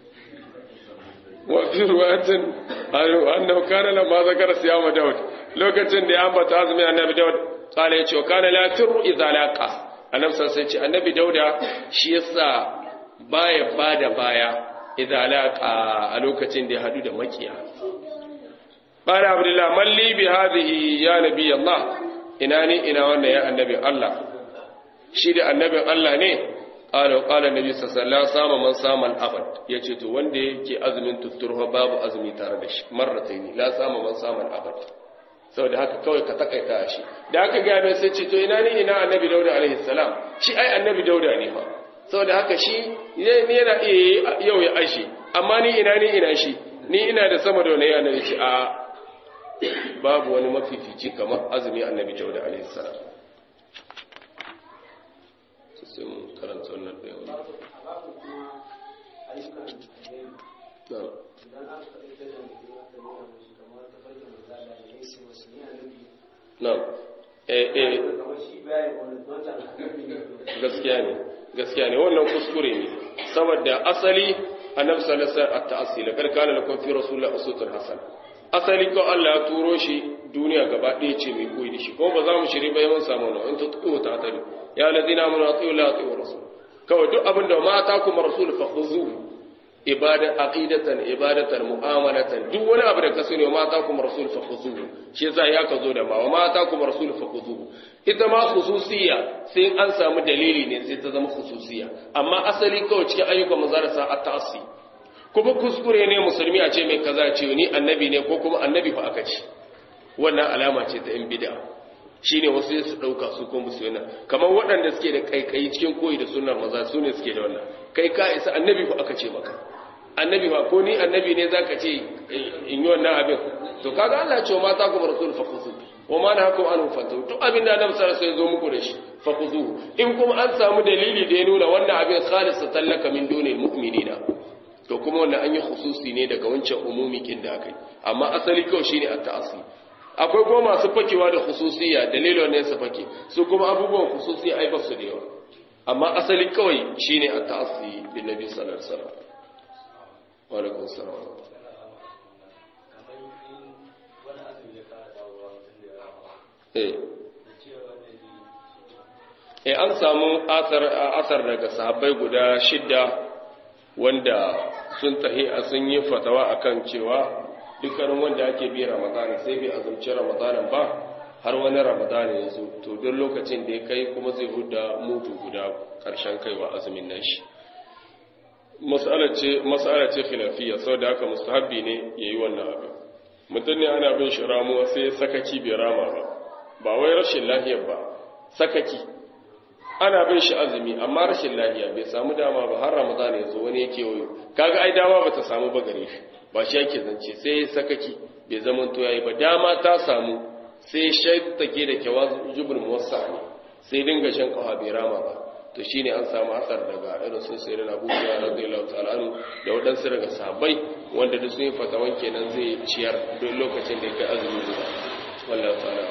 wafi ruwatin annabi kana lamma zakara siyama daud lokacin da ya ambata azumin annabi daud kala ya ce wa kana la tiru idza laqa annabi sai ce annabi dauda shi yasa baya bada baya idza laqa a lokacin da ya hadu da makiya qala abdullah malli bi hadhihi ya nabi allah ina ni ina wannan ya annabi allah shi da annabin allah ne qala qala nabi sallallahu alaihi wasallam man sama al-abad yace to wanda yake azumin tutturha babu azumi tare da shi marrataini la sama man sama al-abad saboda haka kawai ka takaita shi da aka ga mai sai ce to ina ni ina annabi dauda alaihi salam shi ai annabi dauda ne fa saboda haka shi ne yana iya yau ya ashi amma ni ina ni ina shi ni ina da sama da wani annabi ce a babu wani mafifici kamar azumi annabi dauda alaihi salam sai mun karanta wannan da yawa na eh eh gaskiya ne gaskiya ne wannan kuskure ne saboda asali annabi sallallahu alaihi wasallam at-ta'assil karkana lakum fi rasulillahi uswatun hasana asali ko Allah ya turo shi duniya gaba ɗaya ce mai koyi da shi ko ba za mu shiri ba yawan samu na in ta tuko ta tare ya ladina amanu atiyu la atiyu rasul kawai duk abin da ma ta kuma rasul fa khuzuhu ibada aqidatan ibadatan mu'amalatan duk wani abu da ka sani ma ta kuma rasul fa khusuhu shi yasa ya ka zo da ma ma ta kuma rasul fa khusuhu ita ma khususiyya sai an samu dalili ne sai ta zama khususiyya amma asali kawai cikin ayyukan mazarasa at-ta'assi kuma kuskure ne musulmi a ce mai kaza ce ni annabi ne ko kuma annabi fa aka ce wannan alama ce ta in bid'a shine wasu su dauka su kuma su yana kamar waɗanda suke da kaikayi cikin koyi da sunnar maza su ne suke da wannan kai ka isa annabi fa aka ce maka annabi ba ko ni annabi ne zaka ce in yi wannan abin to kaga Allah ya ce mata kuma rasul fa khusu wa ma na hakum an fatu to abin da annabi sallallahu alaihi wasallam ya zo muku da shi fa khusu in kuma an samu dalili da ya nuna wannan abin khalisatan laka min dunil mu'minina to kuma wannan an yi khususi ne daga wancan umumi kin da akai amma asali kawai shine at-ta'assi akwai kuma masu fakewa da khususiyya dalilin ne su fake su kuma abubuwan khususiyya ai ba su da yawa amma asali kawai shine at-ta'assi bin nabi sallallahu alaihi wasallam wa alaikum assalam eh eh an samu asar asar daga sahabbai guda shidda wanda sun tahi sun yi fatawa akan cewa dukkanin wanda ake bi ramadana sai bai azumci ramadanan ba har wani ramadana ya zo to duk lokacin da ya kai kuma zai huda mutu guda karshen kaiwa azumin nan shi mas'ala ce khilafiyya saboda haka mustahabbi ne yayi wannan abu mutum ne ana bin shi ramuwa sai sakaki bai rama ba ba wai rashin lafiya ba sakaki ana bin shi azumi amma rashin lafiya bai samu dama ba har ramadana ya zo wani yake wayo kaga ai dama bata samu ba gare shi ba shi yake zance sai sakaki bai zaman to yayi ba dama ta samu sai shai take da kyawazu jubul muwassa ne sai dinga shan kawa bai rama ba to shine an samu asar daga irin sun sai da Abu Hurairah radiyallahu ta'ala anhu da wadansu daga sahabbai wanda duk sun yi fatawan kenan zai ciyar duk lokacin da yake azumi zuwa wallahi ta'ala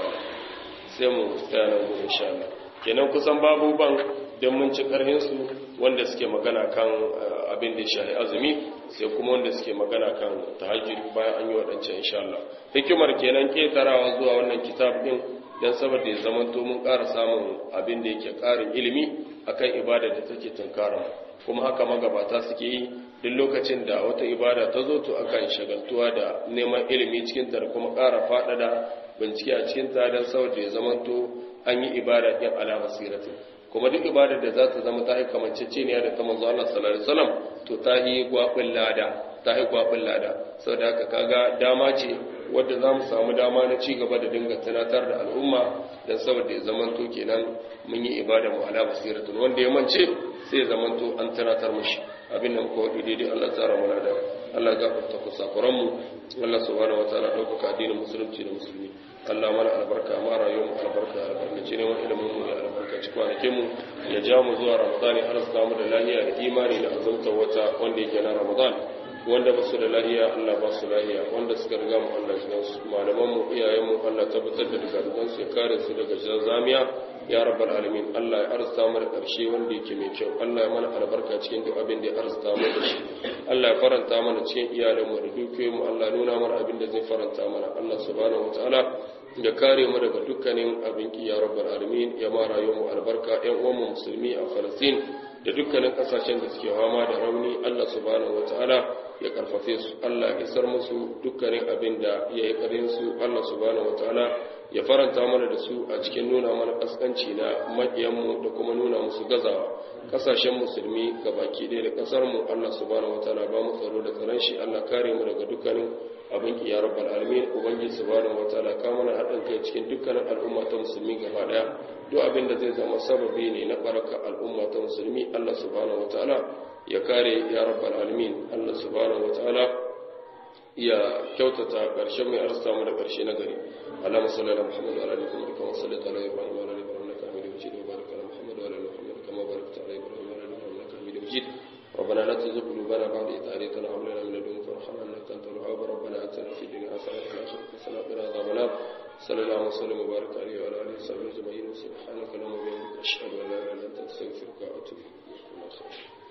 sai mu tsaya nan gobe insha Allah kenan kusan babu ban dan mun ci karhin su wanda suke magana kan abin da shahi azumi sai kuma wanda suke magana kan tahajjud bayan an yi wadancan insha Allah hikimar kenan ketarawa zuwa wannan kitab din dan saboda ya zamanto mun ƙara samun abin da yake ƙarin ilimi akan ibada da take tunkara kuma haka magabata suke yi duk lokacin da wata ibada ta zo to akan shagaltuwa da neman ilimi cikin ta kuma ƙara faɗaɗa bincike a cikin ta dan saboda ya zamanto an yi ibada din ala basiratin kuma duk ibadar da za ta zama ta yi kamanceceniya da ta manzo Allah sallallahu alaihi wasallam to ta yi gwabin lada ta yi gwabin lada saboda haka kaga dama ce wadda za mu samu dama na ci gaba da dinga tunatar da al'umma don saboda ya zamanto kenan mun yi ibada mu ala basiratun wanda ya mance sai ya zamanto an tunatar mushi abin da muka wadi daidai Allah tsara mu da Allah gafarta ku sakuran mu Allah subhanahu wataala dauka addinin musulunci da musulmi Allah mana albarka ma rayuwar mu albarka albarkaci ne wani ilimin mu ya albarkaci kwanakin mu ya ja mu zuwa Ramadan har su samu da lafiya da imani da azumta wata wanda yake na Ramadan wanda ba su da lahiya Allah ba su lahiya wanda suka riga mu Allah ya su malaman mu iyayen mu Allah tabbatar da daga su ya kare su daga zamiya ya rabbal alamin Allah ya arzuta mu da karshe wanda yake mai kyau Allah ya mana albarka cikin duk abin da ya arzuta mu da shi Allah ya faranta mana cikin iyalan mu da dukiyoyin mu Allah ya nuna mana abin da zai faranta mana Allah subhanahu wataala ya kare mu daga dukkanin abin ki ya rabbal alamin ya ma rayuwar mu albarka ƴan uwan mu musulmi a Palestine da dukkanin kasashen da suke fama da rauni Allah subhanahu wataala ya karfafe su Allah ya isar musu dukkanin abin da ya yi karin su Allah subhanahu wataala ya faranta mana da su a cikin nuna mana kaskanci na makiyanmu da kuma nuna musu gazawa kasashen musulmi gabaki ɗaya da kasar mu Allah subhanahu wataala ba mu tsaro da tsaron shi Allah kare mu daga dukkanin abin ki ya rabbal alamin ubangiji subhanahu wataala ka mana haɗin kai cikin dukkanin al'umma ta musulmi gaba ɗaya duk abin da zai zama sababi ne na baraka al'umma ta musulmi Allah subhanahu wataala ya kare ya rabbal alamin Allah subhanahu wataala ya kyautata karshen mai arsa mu da karshe na gari Allahumma salli ala Muhammad wa ala ali Muhammad kama sallaita ala Ibrahim wa ala ali Ibrahim innaka Hamidum Majid wa barik ala Muhammad wa ala ali Muhammad kama barakta ala Ibrahim wa ala ali Ibrahim innaka Hamidum Majid ربنا لا تزغ قلوبنا بعد إذ هديتنا وهب لنا من لدنك رحمة إنك أنت الوهاب ربنا آتنا في الدنيا حسنة وفي الآخرة حسنة وقنا عذاب النار صلى الله وسلم وبارك عليه وعلى آله وصحبه أجمعين سبحانك اللهم وبحمدك أشهد أن لا إله إلا أنت أستغفرك وأتوب إليك